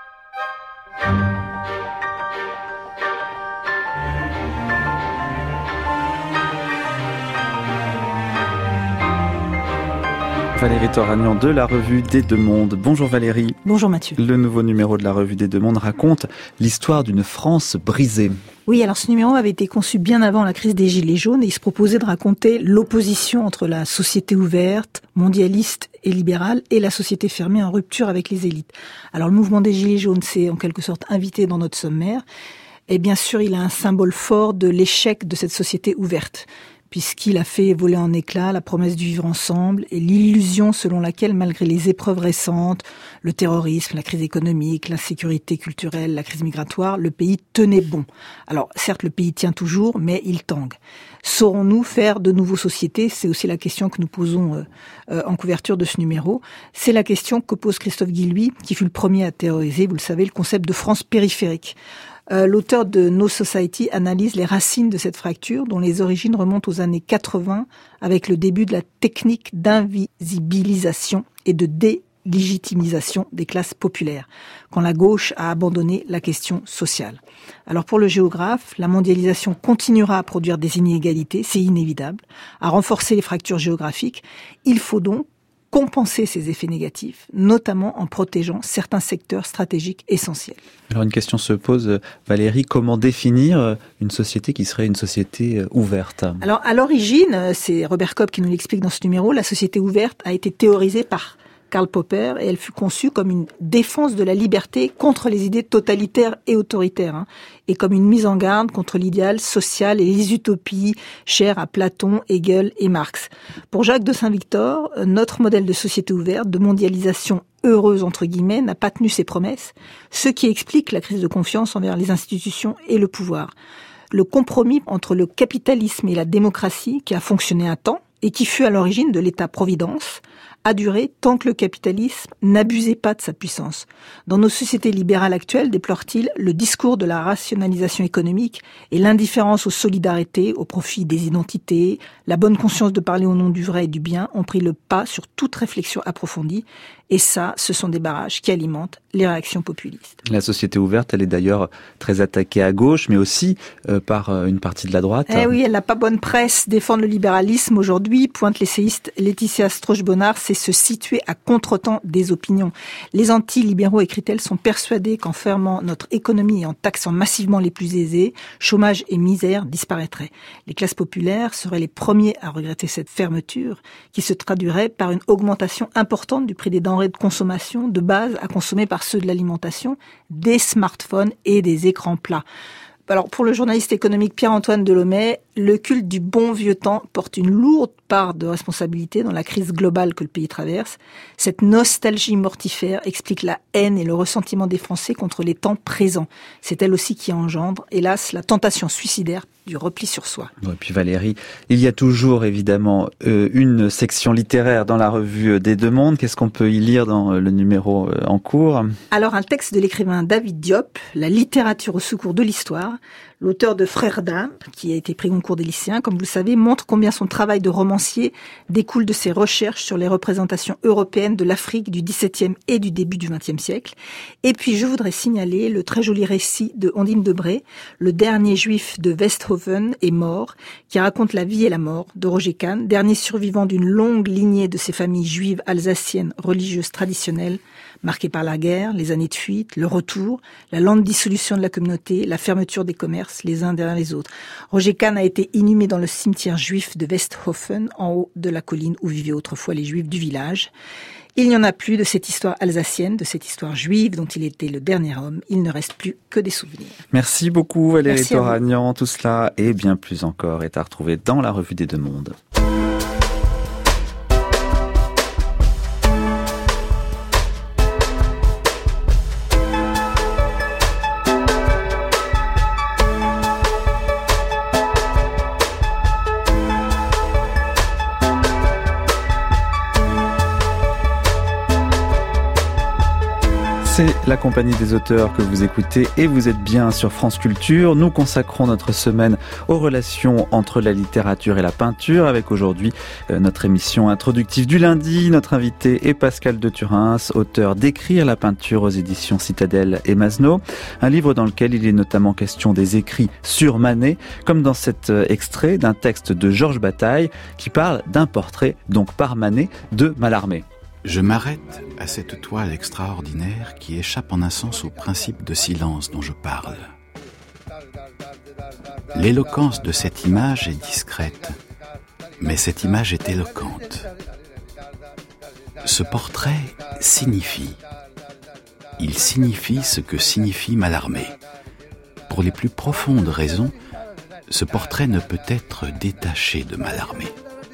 Valérie Toragnan de la Revue des Deux Mondes. Bonjour Valérie. Bonjour Mathieu. Le nouveau numéro de la Revue des Deux Mondes raconte l'histoire d'une France brisée. Oui, alors ce numéro avait été conçu bien avant la crise des Gilets jaunes et il se proposait de raconter l'opposition entre la société ouverte, mondialiste et libérale et la société fermée en rupture avec les élites. Alors le mouvement des Gilets jaunes s'est en quelque sorte invité dans notre sommaire et bien sûr il a un symbole fort de l'échec de cette société ouverte, puisqu'il a fait voler en éclats la promesse du vivre ensemble et l'illusion selon laquelle, malgré les épreuves récentes, le terrorisme, la crise économique, l'insécurité culturelle, la crise migratoire, le pays tenait bon. Alors, certes, le pays tient toujours, mais il tangue. Saurons-nous faire de nouveaux sociétés ? C'est aussi la question que nous posons euh, euh, en couverture de ce numéro. C'est la question que pose Christophe Guilluy, qui fut le premier à théoriser, vous le savez, le concept de France périphérique. Euh, l'auteur de No Society analyse les racines de cette fracture dont les origines remontent aux années quatre-vingts avec le début de la technique d'invisibilisation et de délégitimisation des classes populaires, quand la gauche a abandonné la question sociale. Alors pour le géographe, la mondialisation continuera à produire des inégalités, c'est inévitable, à renforcer les fractures géographiques. Il faut donc compenser ces effets négatifs, notamment en protégeant certains secteurs stratégiques essentiels. Alors une question se pose, Valérie, comment définir une société qui serait une société ouverte ? Alors à l'origine, c'est Robert Kopp qui nous l'explique dans ce numéro, la société ouverte a été théorisée par Karl Popper et elle fut conçue comme une défense de la liberté contre les idées totalitaires et autoritaires, hein, et comme une mise en garde contre l'idéal social et les utopies chères à Platon, Hegel et Marx. Pour Jacques de Saint-Victor, notre modèle de société ouverte, de mondialisation heureuse entre guillemets, n'a pas tenu ses promesses, ce qui explique la crise de confiance envers les institutions et le pouvoir. Le compromis entre le capitalisme et la démocratie, qui a fonctionné un temps et qui fut à l'origine de l'État-providence, a duré tant que le capitalisme n'abusait pas de sa puissance. Dans nos sociétés libérales actuelles, déplore-t-il, le discours de la rationalisation économique et l'indifférence aux solidarités, au profit des identités, la bonne conscience de parler au nom du vrai et du bien ont pris le pas sur toute réflexion approfondie. Et ça, ce sont des barrages qui alimentent les réactions populistes. La société ouverte, elle est d'ailleurs très attaquée à gauche, mais aussi euh, par euh, une partie de la droite. Eh oui, elle n'a pas bonne presse. Défendre le libéralisme aujourd'hui, pointe l'essayiste Laetitia Strauch-Bonnard, c'est se situer à contretemps des opinions. Les anti-libéraux, écrit-elle, sont persuadés qu'en fermant notre économie et en taxant massivement les plus aisés, chômage et misère disparaîtraient. Les classes populaires seraient les premiers à regretter cette fermeture, qui se traduirait par une augmentation importante du prix des denrées de consommation de base à consommer par ceux de l'alimentation, des smartphones et des écrans plats. Alors pour le journaliste économique Pierre-Antoine Delhomme, le culte du bon vieux temps porte une lourde part de responsabilité dans la crise globale que le pays traverse. Cette nostalgie mortifère explique la haine et le ressentiment des Français contre les temps présents. C'est elle aussi qui engendre, hélas, la tentation suicidaire du repli sur soi. Et puis Valérie, il y a toujours évidemment euh, une section littéraire dans la Revue des Deux Mondes. Qu'est-ce qu'on peut y lire dans le numéro euh, en cours ? Alors un texte de l'écrivain David Diop, La littérature au secours de l'histoire. L'auteur de Frères d'âme, qui a été pris concours des lycéens, comme vous le savez, montre combien son travail de romancier découle de ses recherches sur les représentations européennes de l'Afrique du dix-septième et du début du vingtième siècle. Et puis, je voudrais signaler le très joli récit de Ondine Debré, Le dernier juif de Westhoven est mort, qui raconte la vie et la mort de Roger Kahn, dernier survivant d'une longue lignée de ces familles juives alsaciennes religieuses traditionnelles, marquées par la guerre, les années de fuite, le retour, la lente dissolution de la communauté, la fermeture des commerces les uns derrière les autres. Roger Kahn a été inhumé dans le cimetière juif de Westhofen, en haut de la colline où vivaient autrefois les juifs du village. Il n'y en a plus de cette histoire alsacienne, de cette histoire juive dont il était le dernier homme. Il ne reste plus que des souvenirs. Merci beaucoup Valérie Merci Toragnan. Tout cela et bien plus encore est à retrouver dans la Revue des Deux Mondes. C'est la compagnie des auteurs que vous écoutez et vous êtes bien sur France Culture. Nous consacrons notre semaine aux relations entre la littérature et la peinture avec aujourd'hui euh, notre émission introductive du lundi. Notre invité est Pascal de Thurins, auteur d'Écrire la peinture aux éditions Citadel et Masno, un livre dans lequel il est notamment question des écrits sur Manet, comme dans cet extrait d'un texte de Georges Bataille qui parle d'un portrait, donc par Manet, de Mallarmé. Je m'arrête à cette toile extraordinaire qui échappe en un sens au principe de silence dont je parle. L'éloquence de cette image est discrète, mais cette image est éloquente. Ce portrait signifie. Il signifie ce que signifie Mallarmé. Pour les plus profondes raisons, ce portrait ne peut être détaché de Mallarmé.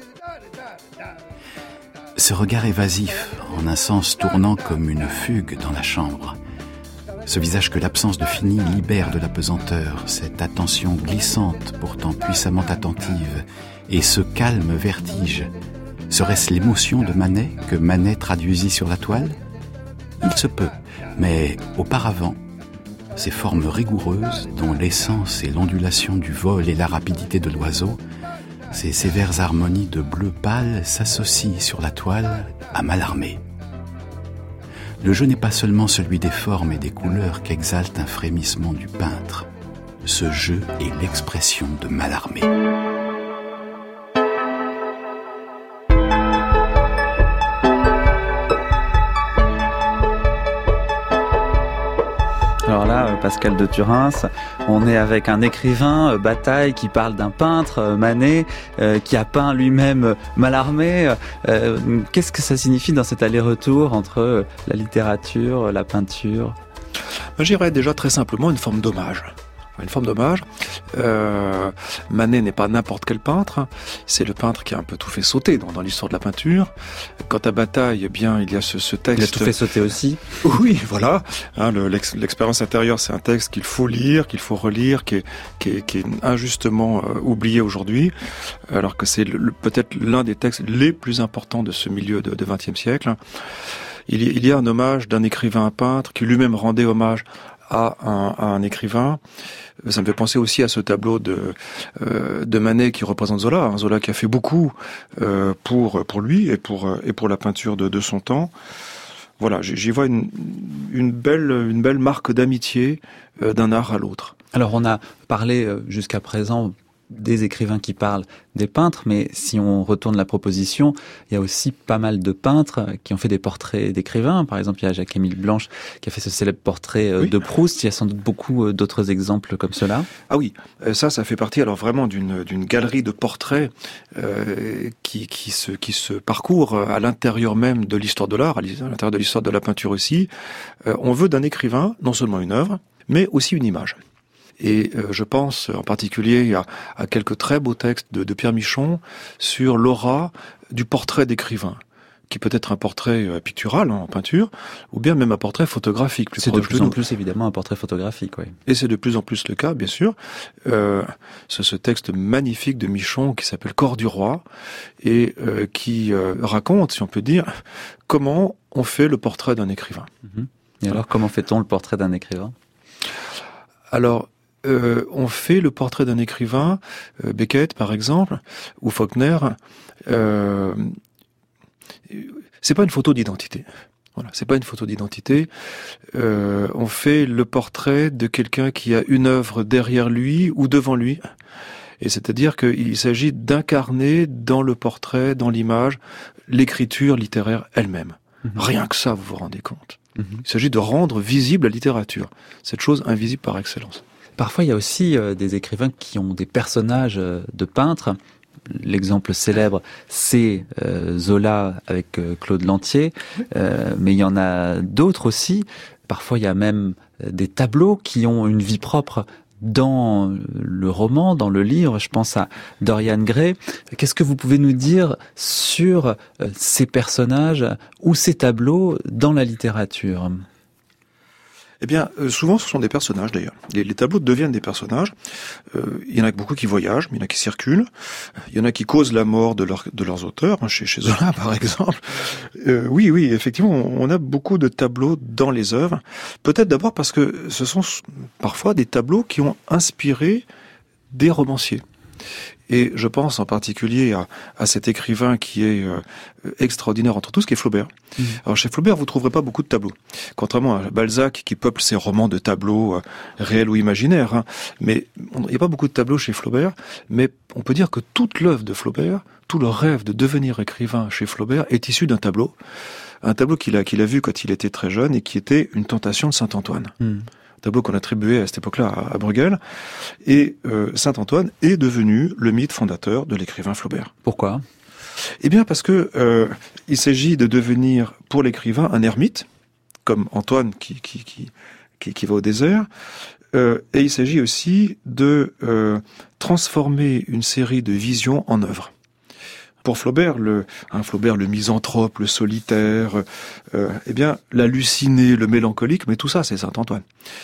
Ce regard évasif, en un sens tournant comme une fugue dans la chambre. Ce visage que l'absence de fini libère de la pesanteur, cette attention glissante, pourtant puissamment attentive, et ce calme vertige. Serait-ce l'émotion de Manet que Manet traduisit sur la toile ? Il se peut, mais auparavant, ces formes rigoureuses, dont l'essence et l'ondulation du vol et la rapidité de l'oiseau, ces sévères harmonies de bleu pâle s'associent sur la toile à Mallarmé. Le jeu n'est pas seulement celui des formes et des couleurs qu'exalte un frémissement du peintre. Ce jeu est l'expression de Mallarmé. Alors là, Pascal de Thurins, on est avec un écrivain, Bataille, qui parle d'un peintre, Manet, euh, qui a peint lui-même Mallarmé. Euh, qu'est-ce que ça signifie dans cet aller-retour entre la littérature, la peinture ? Moi, j'irais déjà très simplement une forme d'hommage. Une forme d'hommage. Euh, Manet n'est pas n'importe quel peintre. C'est le peintre qui a un peu tout fait sauter dans, dans l'histoire de la peinture. Quant à Bataille, eh bien, il y a ce, ce texte. Il a tout fait sauter aussi. Oui, voilà. Hein, le, l'ex, l'expérience intérieure, c'est un texte qu'il faut lire, qu'il faut relire, qui est, qui est, qui est injustement euh, oublié aujourd'hui, alors que c'est le, le, peut-être l'un des textes les plus importants de ce milieu de, de vingtième siècle. Il y, il y a un hommage d'un écrivain à peintre qui lui-même rendait hommage à un, à un écrivain. Ça me fait penser aussi à ce tableau de euh, de Manet qui représente Zola, hein, Zola qui a fait beaucoup euh, pour pour lui et pour et pour la peinture de, de son temps. Voilà, j'y vois une une belle une belle marque d'amitié euh, d'un art à l'autre. Alors on a parlé euh, jusqu'à présent des écrivains qui parlent des peintres, mais si on retourne la proposition, il y a aussi pas mal de peintres qui ont fait des portraits d'écrivains. Par exemple, il y a Jacques-Émile Blanche qui a fait ce célèbre portrait oui. de Proust. Il y a sans doute beaucoup d'autres exemples comme cela. Ah oui, ça, ça fait partie alors vraiment d'une d'une galerie de portraits euh, qui qui se qui se parcourt à l'intérieur même de l'histoire de l'art, à l'intérieur de l'histoire de la peinture aussi. Euh, on veut d'un écrivain non seulement une œuvre, mais aussi une image. Et euh, je pense en particulier à, à quelques très beaux textes de, de Pierre Michon sur l'aura du portrait d'écrivain, qui peut être un portrait euh, pictural hein, en peinture, ou bien même un portrait photographique. Plus c'est de plus en plus évidemment un portrait photographique, oui. Et c'est de plus en plus le cas, bien sûr. Euh, c'est ce texte magnifique de Michon qui s'appelle Corps du roi et euh, qui euh, raconte, si on peut dire, comment on fait le portrait d'un écrivain. Mmh. Et alors, comment fait-on le portrait d'un écrivain ? Alors, Euh, on fait le portrait d'un écrivain, euh, Beckett par exemple, ou Faulkner. Euh, c'est pas une photo d'identité. Voilà, c'est pas une photo d'identité. Euh, on fait le portrait de quelqu'un qui a une œuvre derrière lui ou devant lui. Et c'est-à-dire qu'il s'agit d'incarner dans le portrait, dans l'image, l'écriture littéraire elle-même. Mmh. Rien que ça, vous vous rendez compte. Mmh. Il s'agit de rendre visible la littérature, cette chose invisible par excellence. Parfois, il y a aussi euh, des écrivains qui ont des personnages euh, de peintres. L'exemple célèbre, c'est euh, Zola avec euh, Claude Lantier, euh, mais il y en a d'autres aussi. Parfois, il y a même des tableaux qui ont une vie propre dans le roman, dans le livre. Je pense à Dorian Gray. Qu'est-ce que vous pouvez nous dire sur euh, ces personnages ou ces tableaux dans la littérature ? Eh bien, euh, souvent, ce sont des personnages, d'ailleurs. Les, les tableaux deviennent des personnages. Euh, il y en a beaucoup qui voyagent, mais il y en a qui circulent. Il y en a qui causent la mort de, leur, de leurs auteurs, hein, chez, chez Zola, par exemple. Euh, oui, oui, effectivement, on a beaucoup de tableaux dans les œuvres. Peut-être d'abord parce que ce sont parfois des tableaux qui ont inspiré des romanciers. Et je pense en particulier à, à cet écrivain qui est euh, extraordinaire entre tous, qui est Flaubert. Mmh. Alors chez Flaubert, vous trouverez pas beaucoup de tableaux, contrairement à Balzac qui peuple ses romans de tableaux euh, réels ou imaginaires. Hein. Mais il n'y a pas beaucoup de tableaux chez Flaubert. Mais on peut dire que toute l'œuvre de Flaubert, tout le rêve de devenir écrivain chez Flaubert est issu d'un tableau, un tableau qu'il a qu'il a vu quand il était très jeune et qui était une tentation de Saint-Antoine. Mmh. Tableau qu'on attribuait à cette époque-là à, à Bruegel. Et euh, Saint-Antoine est devenu le mythe fondateur de l'écrivain Flaubert. Pourquoi ? Eh bien parce que euh, il s'agit de devenir pour l'écrivain un ermite, comme Antoine qui qui qui qui, qui va au désert. Euh, et il s'agit aussi de euh, transformer une série de visions en œuvre. Pour Flaubert, le hein, Flaubert, le misanthrope, le solitaire, euh, eh bien l'halluciné, le mélancolique, mais tout ça, c'est Saint-Antoine.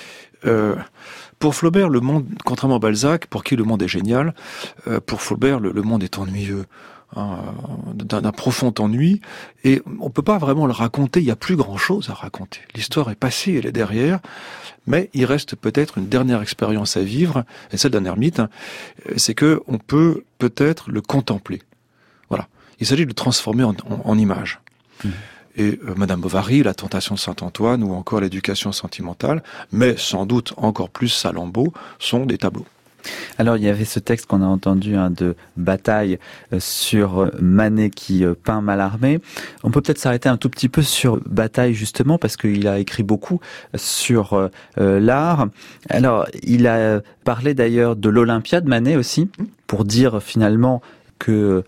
Euh, pour Flaubert, le monde, contrairement à Balzac, pour qui le monde est génial, euh, pour Flaubert, le, le monde est ennuyeux, hein, d'un, d'un profond ennui, et on peut pas vraiment le raconter. Il y a plus grand-chose à raconter. L'histoire est passée, elle est derrière, mais il reste peut-être une dernière expérience à vivre, et celle d'un ermite, hein, c'est que on peut peut-être le contempler. Voilà. Il s'agit de le transformer en, en, en image. Mmh. Et euh, Madame Bovary, La Tentation de Saint-Antoine, ou encore L'Éducation sentimentale, mais sans doute encore plus Salammbô, sont des tableaux. Alors il y avait ce texte qu'on a entendu hein, de Bataille euh, sur euh, Manet qui euh, peint Mallarmé. On peut peut-être s'arrêter un tout petit peu sur Bataille justement parce qu'il a écrit beaucoup sur euh, euh, l'art. Alors il a parlé d'ailleurs de l'Olympia de Manet aussi pour dire finalement que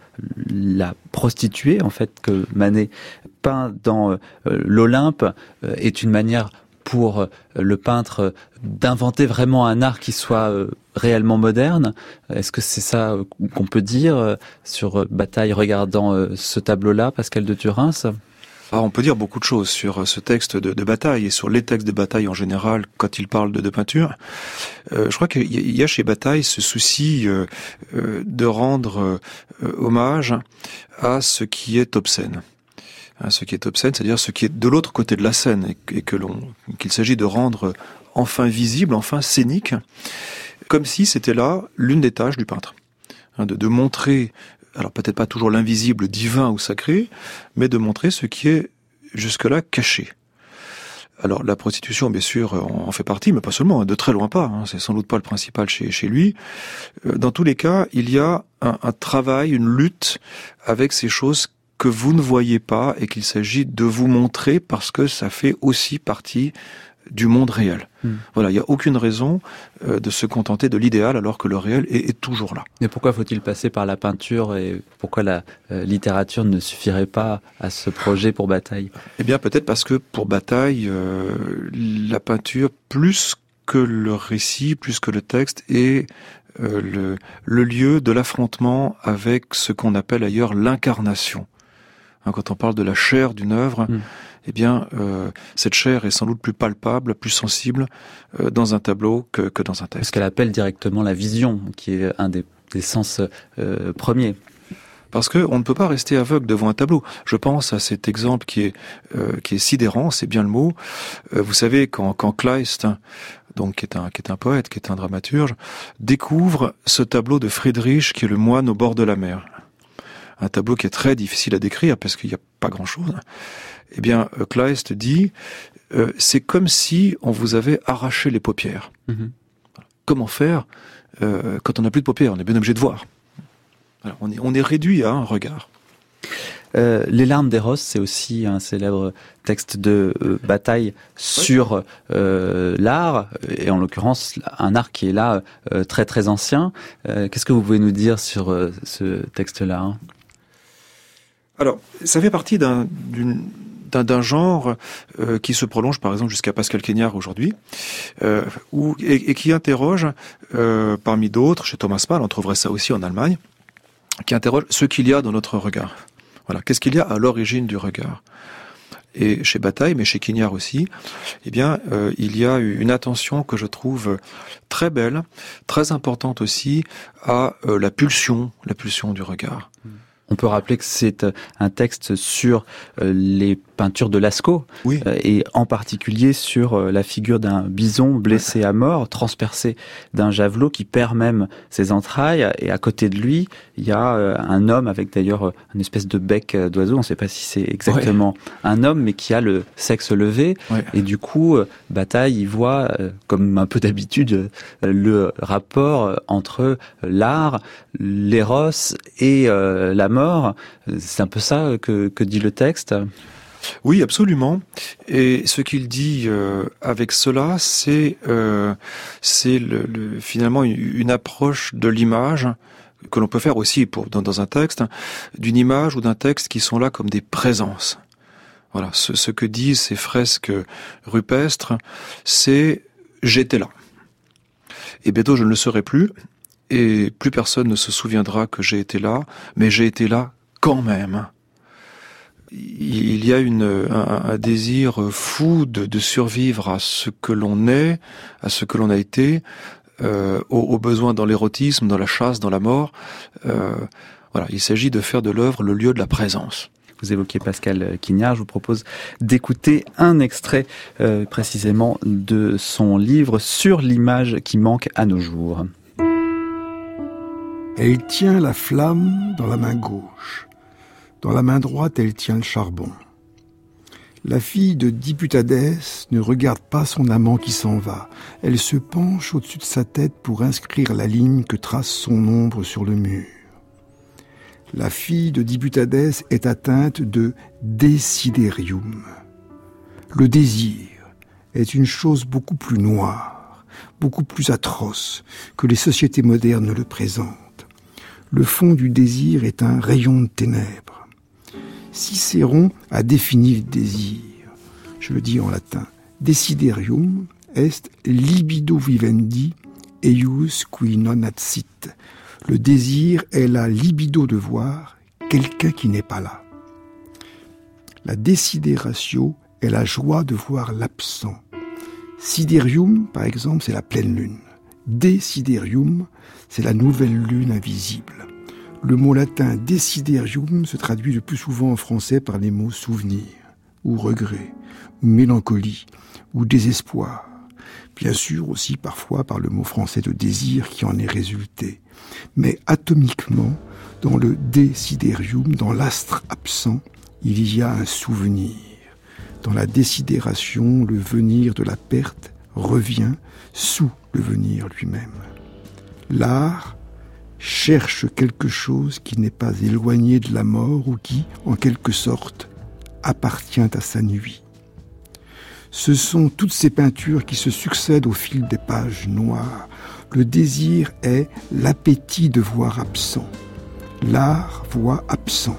la prostituée, en fait, que Manet peint dans euh, l'Olympe, euh, est une manière pour euh, le peintre d'inventer vraiment un art qui soit euh, réellement moderne. Est-ce que c'est ça euh, qu'on peut dire euh, sur Bataille regardant euh, ce tableau-là, Pascal de Thurins ? Ah, on peut dire beaucoup de choses sur ce texte de, de Bataille et sur les textes de Bataille en général quand il parle de, de peinture. Euh, je crois qu'il y a chez Bataille ce souci euh, euh, de rendre euh, hommage à ce qui est obscène. Hein, ce qui est obscène, c'est-à-dire ce qui est de l'autre côté de la scène et, et que l'on, qu'il s'agit de rendre enfin visible, enfin scénique, comme si c'était là l'une des tâches du peintre. Hein, de, de montrer alors peut-être pas toujours l'invisible, divin ou sacré, mais de montrer ce qui est jusque-là caché. Alors la prostitution, bien sûr, en fait partie, mais pas seulement, de très loin pas, hein, c'est sans doute pas le principal chez, chez lui. Dans tous les cas, il y a un, un travail, une lutte avec ces choses que vous ne voyez pas et qu'il s'agit de vous montrer parce que ça fait aussi partie du monde réel. Mmh. Voilà, il n'y a aucune raison euh, de se contenter de l'idéal alors que le réel est, est toujours là. Mais pourquoi faut-il passer par la peinture et pourquoi la euh, littérature ne suffirait pas à ce projet pour Bataille ? Eh bien, peut-être parce que pour Bataille, euh, la peinture, plus que le récit, plus que le texte, est euh, le, le lieu de l'affrontement avec ce qu'on appelle ailleurs l'incarnation. Hein, quand on parle de la chair d'une œuvre, mmh. eh bien, euh, cette chair est sans doute plus palpable, plus sensible euh, dans un tableau que, que dans un texte. Parce qu'elle appelle directement la vision, qui est un des, des sens euh, premiers. Parce que on ne peut pas rester aveugle devant un tableau. Je pense à cet exemple qui est euh, qui est sidérant, c'est bien le mot. Euh, vous savez quand quand Kleist, donc qui est un qui est un poète, qui est un dramaturge, découvre ce tableau de Friedrich qui est le moine au bord de la mer. Un tableau qui est très difficile à décrire parce qu'il n'y a pas grand-chose. Eh bien, Kleist dit, euh, c'est comme si on vous avait arraché les paupières. Mmh. Comment faire euh, quand on n'a plus de paupières ? On est bien obligé de voir. Alors, on est, on est réduit à un regard. Euh, Les larmes d'Eros, c'est aussi un célèbre texte de euh, Bataille sur euh, l'art, et en l'occurrence un art qui est là euh, très très ancien. Euh, qu'est-ce que vous pouvez nous dire sur euh, ce texte-là, hein ? Alors, ça fait partie d'un, d'une, d'un, d'un genre euh, qui se prolonge, par exemple, jusqu'à Pascal Quignard aujourd'hui, euh, où, et, et qui interroge, euh, parmi d'autres, chez Thomas Mann, on trouverait ça aussi en Allemagne, qui interroge ce qu'il y a dans notre regard. Voilà, qu'est-ce qu'il y a à l'origine du regard ? et chez Bataille, mais chez Quignard aussi, eh bien, euh, il y a une attention que je trouve très belle, très importante aussi, à euh, la pulsion, la pulsion du regard. On peut rappeler que c'est un texte sur les peintures de Lascaux, oui. et en particulier sur la figure d'un bison blessé à mort, transpercé d'un javelot qui perd même ses entrailles, et à côté de lui, il y a un homme avec d'ailleurs une espèce de bec d'oiseau, on ne sait pas si c'est exactement ouais. un homme, mais qui a le sexe levé, ouais. et du coup, Bataille y voit, comme un peu d'habitude, le rapport entre l'art, l'éros et la mort. C'est un peu ça que, que dit le texte. Oui, absolument. Et ce qu'il dit euh, avec cela, c'est euh, c'est le, le, finalement une, une approche de l'image que l'on peut faire aussi pour, dans, dans un texte, d'une image ou d'un texte qui sont là comme des présences. Voilà, ce, ce que disent ces fresques rupestres, c'est « j'étais là ». Et bientôt, je ne le serai plus, et plus personne ne se souviendra que j'ai été là, mais j'ai été là quand même. Il y a une, un, un désir fou de, de survivre à ce que l'on est, à ce que l'on a été, euh, au, au besoin dans l'érotisme, dans la chasse, dans la mort. Euh, voilà, il s'agit de faire de l'œuvre le lieu de la présence. Vous évoquiez Pascal Quignard, je vous propose d'écouter un extrait euh, précisément de son livre sur l'image qui manque à nos jours. Elle tient la flamme dans la main gauche. Dans la main droite, elle tient le charbon. La fille de Diputadès ne regarde pas son amant qui s'en va. Elle se penche au-dessus de sa tête pour inscrire la ligne que trace son ombre sur le mur. La fille de Diputadès est atteinte de désidérium. Le désir est une chose beaucoup plus noire, beaucoup plus atroce que les sociétés modernes ne le présentent. Le fond du désir est un rayon de ténèbres. Cicéron a défini le désir. Je le dis en latin. Desiderium est libido vivendi eius qui non adsit. Le désir est la libido de voir quelqu'un qui n'est pas là. La desideratio est la joie de voir l'absent. Siderium, par exemple, c'est la pleine lune. Desiderium, c'est la nouvelle lune invisible. Le mot latin desiderium se traduit le plus souvent en français par les mots souvenir, ou regret, ou mélancolie, ou désespoir. Bien sûr aussi parfois par le mot français de désir qui en est résulté. Mais atomiquement, dans le desiderium, dans l'astre absent, il y a un souvenir. Dans la désidération, le venir de la perte revient sous le venir lui-même. L'art cherche quelque chose qui n'est pas éloigné de la mort ou qui, en quelque sorte, appartient à sa nuit. Ce sont toutes ces peintures qui se succèdent au fil des pages noires. Le désir est l'appétit de voir absent. L'art voit absent.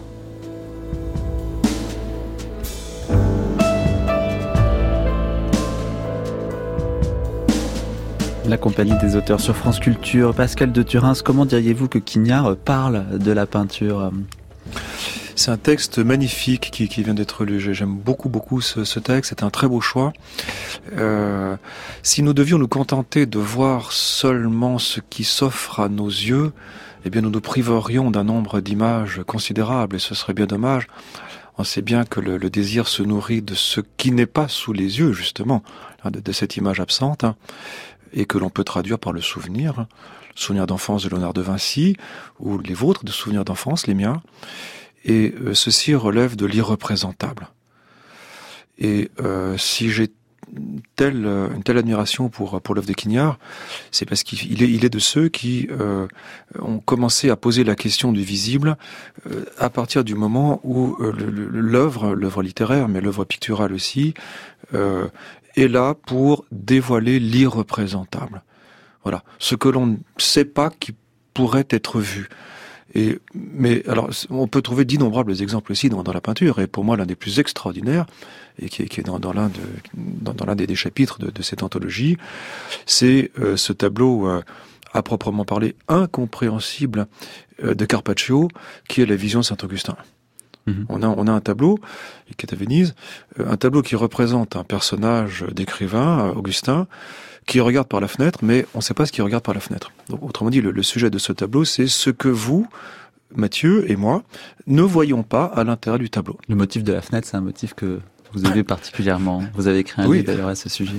La compagnie des auteurs sur France Culture. Pascal de Thurins, comment diriez-vous que Quignard parle de la peinture ? C'est un texte magnifique qui, qui vient d'être lu. J'aime beaucoup, beaucoup ce, ce texte. C'est un très beau choix. Euh, si nous devions nous contenter de voir seulement ce qui s'offre à nos yeux, eh bien, nous nous priverions d'un nombre d'images considérables et ce serait bien dommage. On sait bien que le, le désir se nourrit de ce qui n'est pas sous les yeux, justement, de, de cette image absente, hein, et que l'on peut traduire par le souvenir, le souvenir d'enfance de Léonard de Vinci, ou les vôtres de souvenirs d'enfance, les miens. Et euh, ceci relève de l'irreprésentable. Et euh, si j'ai telle, une telle admiration pour, pour l'œuvre de Quignard, c'est parce qu'il est, il est de ceux qui euh, ont commencé à poser la question du visible euh, à partir du moment où euh, l'œuvre, l'œuvre littéraire, mais l'œuvre picturale aussi, euh, est là pour dévoiler l'irreprésentable. Voilà, ce que l'on ne sait pas qui pourrait être vu. Et, mais alors, on peut trouver d'innombrables exemples aussi dans, dans la peinture. Et pour moi, l'un des plus extraordinaires, et qui est, qui est dans, dans l'un de, dans, dans l'un des, des chapitres de, de cette anthologie, c'est euh, ce tableau euh, à proprement parler incompréhensible euh, de Carpaccio, qui est la Vision de Saint-Augustin. Mmh. On a, on a un tableau qui est à Venise, un tableau qui représente un personnage d'écrivain, Augustin, qui regarde par la fenêtre, mais on ne sait pas ce qu'il regarde par la fenêtre. Donc, autrement dit, le, le sujet de ce tableau, c'est ce que vous, Mathieu et moi, ne voyons pas à l'intérieur du tableau. Le motif de la fenêtre, c'est un motif que vous aimez particulièrement. Vous avez écrit un oui. livre d'ailleurs à ce sujet.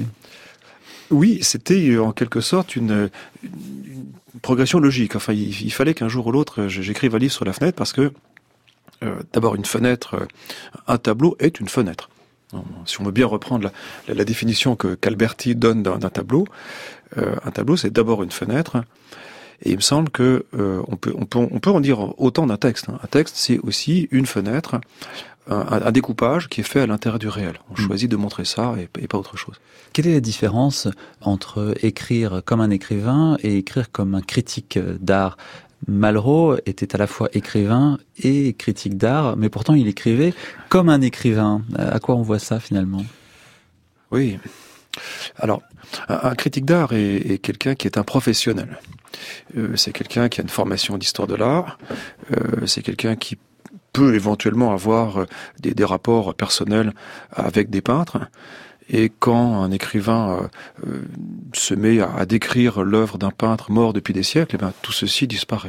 Oui, c'était en quelque sorte une, une, une progression logique. Enfin, il, il fallait qu'un jour ou l'autre, j'écrive un livre sur la fenêtre parce que, euh, d'abord, une fenêtre, un tableau est une fenêtre. Si on veut bien reprendre la, la, la définition que qu'Alberti donne d'un, d'un tableau, euh, un tableau c'est d'abord une fenêtre, et il me semble que euh, on peut on peut on peut en dire autant d'un texte. Hein. Un texte c'est aussi une fenêtre, un, un découpage qui est fait à l'intérieur du réel. On mmh. choisit de montrer ça et, et pas autre chose. Quelle est la différence entre écrire comme un écrivain et écrire comme un critique d'art ? Malraux était à la fois écrivain et critique d'art, mais pourtant il écrivait comme un écrivain. À quoi on voit ça finalement ? Oui. Alors, un, un critique d'art est, est quelqu'un qui est un professionnel. Euh, c'est quelqu'un qui a une formation d'histoire de l'art. Euh, c'est quelqu'un qui peut éventuellement avoir des, des rapports personnels avec des peintres. Et quand un écrivain euh, se met à, à décrire l'œuvre d'un peintre mort depuis des siècles, eh ben, tout ceci disparaît.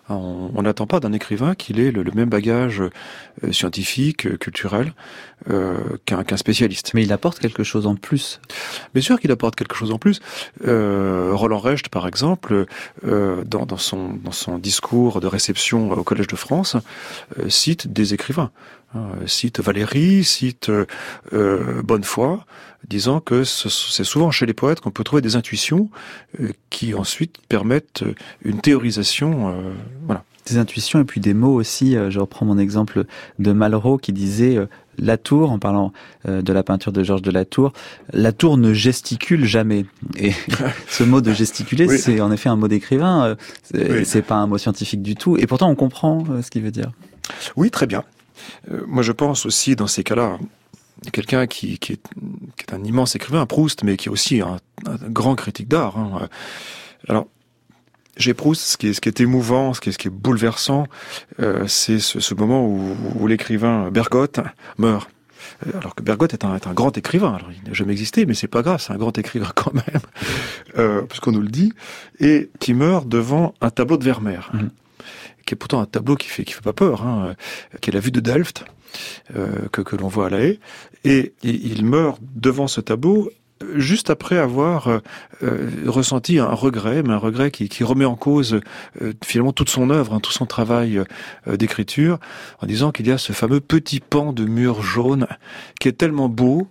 On n'attend pas d'un écrivain qu'il ait le, le même bagage euh, scientifique, euh, culturel, euh, qu'un, qu'un spécialiste. Mais il apporte quelque chose en plus. Bien sûr qu'il apporte quelque chose en plus. Euh, Roland Recht, par exemple, euh, dans, dans, son, dans son discours de réception au Collège de France, euh, cite des écrivains. Euh, cite Valéry, cite euh, Bonnefoy, disant que ce, c'est souvent chez les poètes qu'on peut trouver des intuitions euh, qui ensuite permettent une théorisation. Euh, voilà. Des intuitions et puis des mots aussi. Euh, je reprends mon exemple de Malraux qui disait euh, Latour, en parlant euh, de la peinture de Georges de Latour, Latour ne gesticule jamais. Et ce mot de gesticuler, oui. c'est en effet un mot d'écrivain. Euh, c'est, oui. c'est pas un mot scientifique du tout. Et pourtant, on comprend euh, ce qu'il veut dire. Oui, très bien. Euh, moi, je pense aussi, dans ces cas-là, il y a quelqu'un qui, qui, est, qui est un immense écrivain, Proust, mais qui est aussi un, un grand critique d'art. Hein. Alors, chez Proust, ce qui est, ce qui est émouvant, ce qui est, ce qui est bouleversant, euh, c'est ce, ce moment où, où l'écrivain Bergotte meurt. Alors que Bergotte est un, est un grand écrivain. Alors, il n'a jamais existé, mais c'est pas grave, c'est un grand écrivain quand même, euh, puisqu'on nous le dit, et qui meurt devant un tableau de Vermeer. Mmh. Qui est pourtant un tableau qui fait qui fait pas peur, hein, qui est la vue de Delft, euh, que que l'on voit à La Haye, et, et il meurt devant ce tableau juste après avoir euh, ressenti un regret, mais un regret qui, qui remet en cause euh, finalement toute son œuvre, hein, tout son travail euh, d'écriture, en disant qu'il y a ce fameux petit pan de mur jaune qui est tellement beau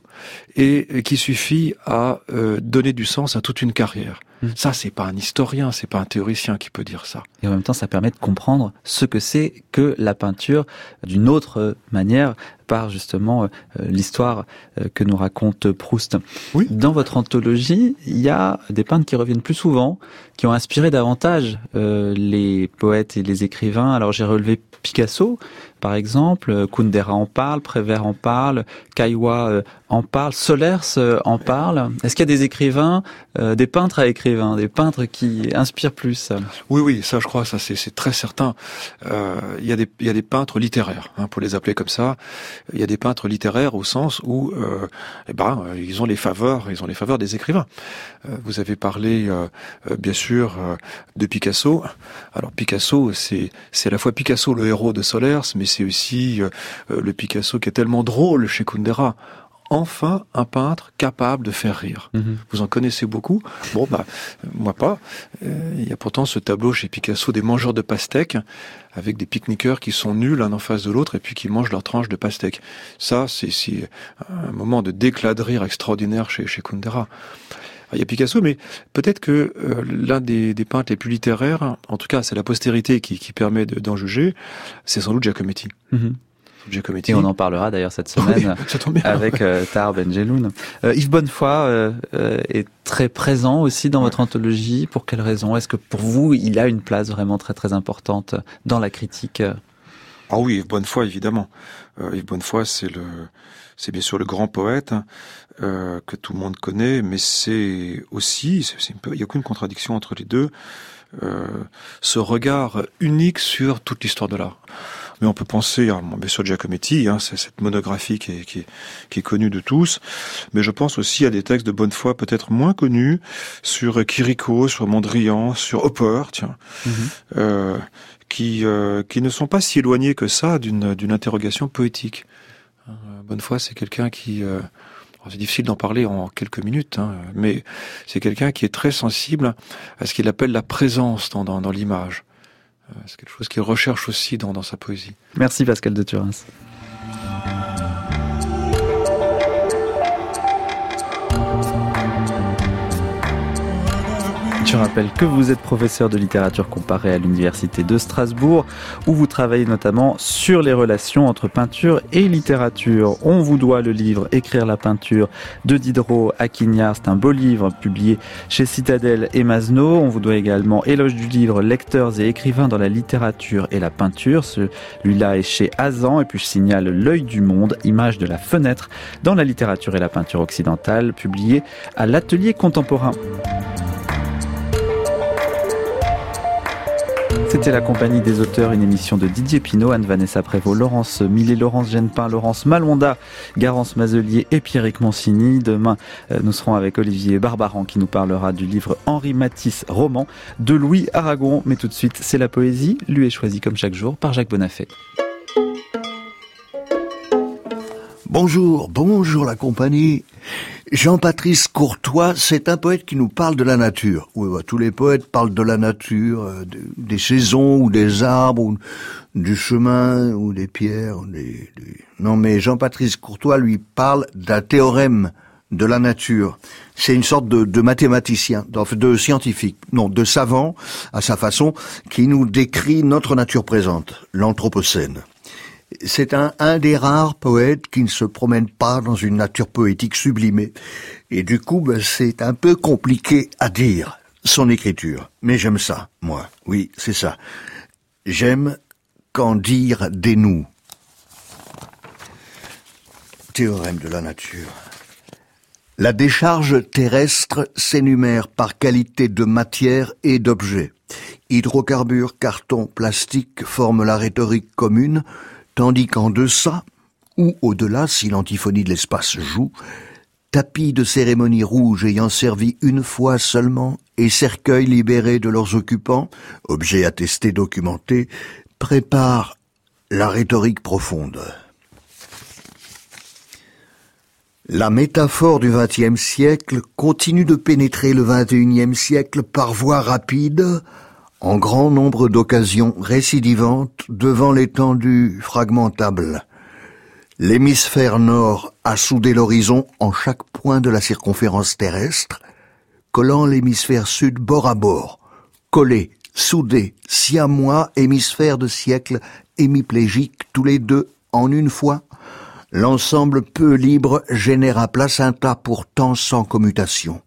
et qui suffit à euh, donner du sens à toute une carrière. Mmh. Ça, c'est pas un historien, c'est pas un théoricien qui peut dire ça. Et en même temps, ça permet de comprendre ce que c'est que la peinture d'une autre manière, par justement euh, l'histoire euh, que nous raconte Proust. Oui. Dans votre anthologie, il y a des peintres qui reviennent plus souvent, qui ont inspiré davantage euh, les poètes et les écrivains. Alors j'ai relevé Picasso, par exemple, Kundera en parle, Prévert en parle, Caillois euh, en parle, Solers euh, en parle. Est-ce qu'il y a des écrivains, euh, des peintres à écrivains, des peintres qui inspirent plus ? Oui, oui, ça je crois, ça c'est, c'est très certain. Euh, il y a des, il y a des peintres littéraires, hein, pour les appeler comme ça. Il y a des peintres littéraires au sens où, euh, eh ben, ils ont les faveurs, ils ont les faveurs des écrivains. Euh, vous avez parlé, euh, euh, bien sûr, euh, de Picasso. Alors Picasso, c'est, c'est à la fois Picasso le héros de Solers, mais c'est aussi euh, le Picasso qui est tellement drôle chez Kundera. Enfin, un peintre capable de faire rire. Mmh. Vous en connaissez beaucoup. Bon, bah, moi pas. Euh, il y a pourtant ce tableau chez Picasso des mangeurs de pastèques, avec des pique-niqueurs qui sont nus l'un en face de l'autre et puis qui mangent leur tranche de pastèque. Ça, c'est, c'est un moment de d'éclat de rire extraordinaire chez, chez Kundera. Il y a Picasso, mais peut-être que euh, l'un des, des peintres les plus littéraires, en tout cas c'est la postérité qui, qui permet de, d'en juger, c'est sans doute Giacometti. Mmh. Giacometti. Et on en parlera d'ailleurs cette semaine oui, avec euh, Tahar Benjeloun. Euh, Yves Bonnefoy euh, euh, est très présent aussi dans votre anthologie. Pour quelle raison ? Est-ce que pour vous, il a une place vraiment très très importante dans la critique ? Ah oui, Yves Bonnefoy, évidemment. Euh, Yves Bonnefoy, c'est le, c'est bien sûr le grand poète euh, que tout le monde connaît, mais c'est aussi, c'est, c'est un peu, il n'y a aucune contradiction entre les deux, euh, ce regard unique sur toute l'histoire de l'art. mais on peut penser, à, bien sûr, Giacometti, hein, c'est cette monographie qui est, qui, est, qui est connue de tous, mais je pense aussi à des textes de Bonnefoy peut-être moins connus, sur Chirico, sur Mondrian, sur Hopper, tiens, mm-hmm. euh, qui, euh, qui ne sont pas si éloignés que ça d'une, d'une interrogation poétique. Euh, Bonnefoy, c'est quelqu'un qui... Euh, c'est difficile d'en parler en quelques minutes, hein, mais c'est quelqu'un qui est très sensible à ce qu'il appelle la présence dans, dans, dans l'image. Euh, c'est quelque chose qu'il recherche aussi dans, dans sa poésie. Merci Pascal de Thurens. Je rappelle que vous êtes professeur de littérature comparée à l'Université de Strasbourg, où vous travaillez notamment sur les relations entre peinture et littérature. On vous doit le livre « Écrire la peinture » de Diderot à Quignard. C'est un beau livre publié chez Citadel et Masneau. On vous doit également Éloge du livre « Lecteurs et écrivains dans la littérature et la peinture ». Celui-là est chez Azan. Et puis je signale « L'œil du monde, image de la fenêtre dans la littérature et la peinture occidentale », publié à l'Atelier contemporain. C'était La Compagnie des auteurs, une émission de Didier Pinault, Anne-Vanessa Prévost, Laurence Millet, Laurence Genepin, Laurence Malonda, Garance Mazelier et Pierrick Monsigny. Demain, nous serons avec Olivier Barbaran qui nous parlera du livre Henri Matisse, roman de Louis Aragon. Mais tout de suite, c'est la poésie, lue et choisie comme chaque jour par Jacques Bonafé. Bonjour, bonjour la compagnie. Jean-Patrice Courtois, c'est un poète qui nous parle de la nature. Oui, bah, tous les poètes parlent de la nature, euh, de, des saisons, ou des arbres, ou du chemin, ou des pierres. Ou des, des... Non, mais Jean-Patrice Courtois lui parle d'un théorème de la nature. C'est une sorte de, de mathématicien, de, de scientifique, non, de savant, à sa façon, qui nous décrit notre nature présente, l'Anthropocène. C'est un, un des rares poètes qui ne se promène pas dans une nature poétique sublimée. Et du coup, ben, c'est un peu compliqué à dire, son écriture. Mais j'aime ça, moi. Oui, c'est ça. J'aime qu'en dire dénoue. Théorème de la nature. La décharge terrestre s'énumère par qualité de matière et d'objet. Hydrocarbures, carton, plastique forment la rhétorique commune, tandis qu'en deçà, ou au-delà, si l'antiphonie de l'espace joue, tapis de cérémonie rouge ayant servi une fois seulement, et cercueils libérés de leurs occupants, objets attestés documentés, préparent la rhétorique profonde. La métaphore du vingtième siècle continue de pénétrer le vingt et unième siècle par voie rapide, en grand nombre d'occasions récidivantes devant l'étendue fragmentable. L'hémisphère nord a soudé l'horizon en chaque point de la circonférence terrestre, collant l'hémisphère sud bord à bord, collé, soudé, siamois, hémisphère de siècle hémiplégique, tous les deux en une fois. L'ensemble peu libre généra placenta pourtant sans commutation.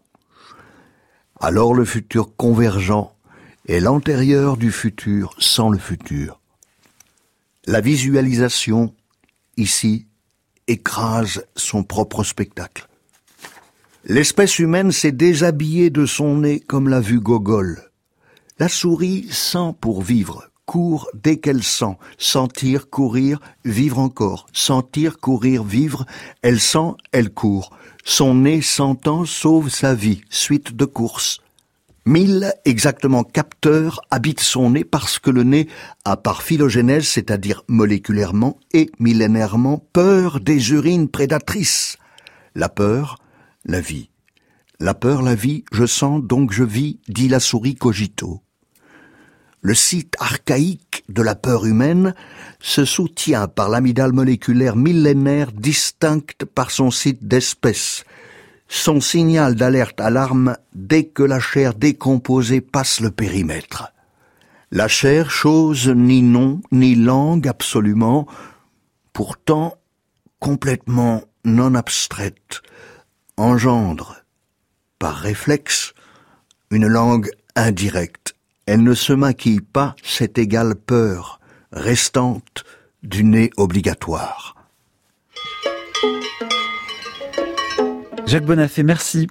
Alors le futur convergent est l'antérieur du futur sans le futur. La visualisation, ici, écrase son propre spectacle. L'espèce humaine s'est déshabillée de son nez comme l'a vu Gogol. La souris sent pour vivre, court dès qu'elle sent, sentir, courir, vivre encore, sentir, courir, vivre, elle sent, elle court. Son nez sentant sauve sa vie, suite de courses. Mille, exactement capteurs, habitent son nez parce que le nez a par phylogénèse, c'est-à-dire moléculairement et millénairement, peur des urines prédatrices. La peur, la vie. La peur, la vie, je sens, donc je vis, dit la souris cogito. Le site archaïque de la peur humaine se soutient par l'amygdale moléculaire millénaire distincte par son site d'espèce, son signal d'alerte alarme dès que la chair décomposée passe le périmètre. La chair, chose ni nom, ni langue absolument, pourtant complètement non abstraite, engendre, par réflexe, une langue indirecte. Elle ne se maquille pas cette égale peur, restante du nez obligatoire. Jacques Bonafé, merci.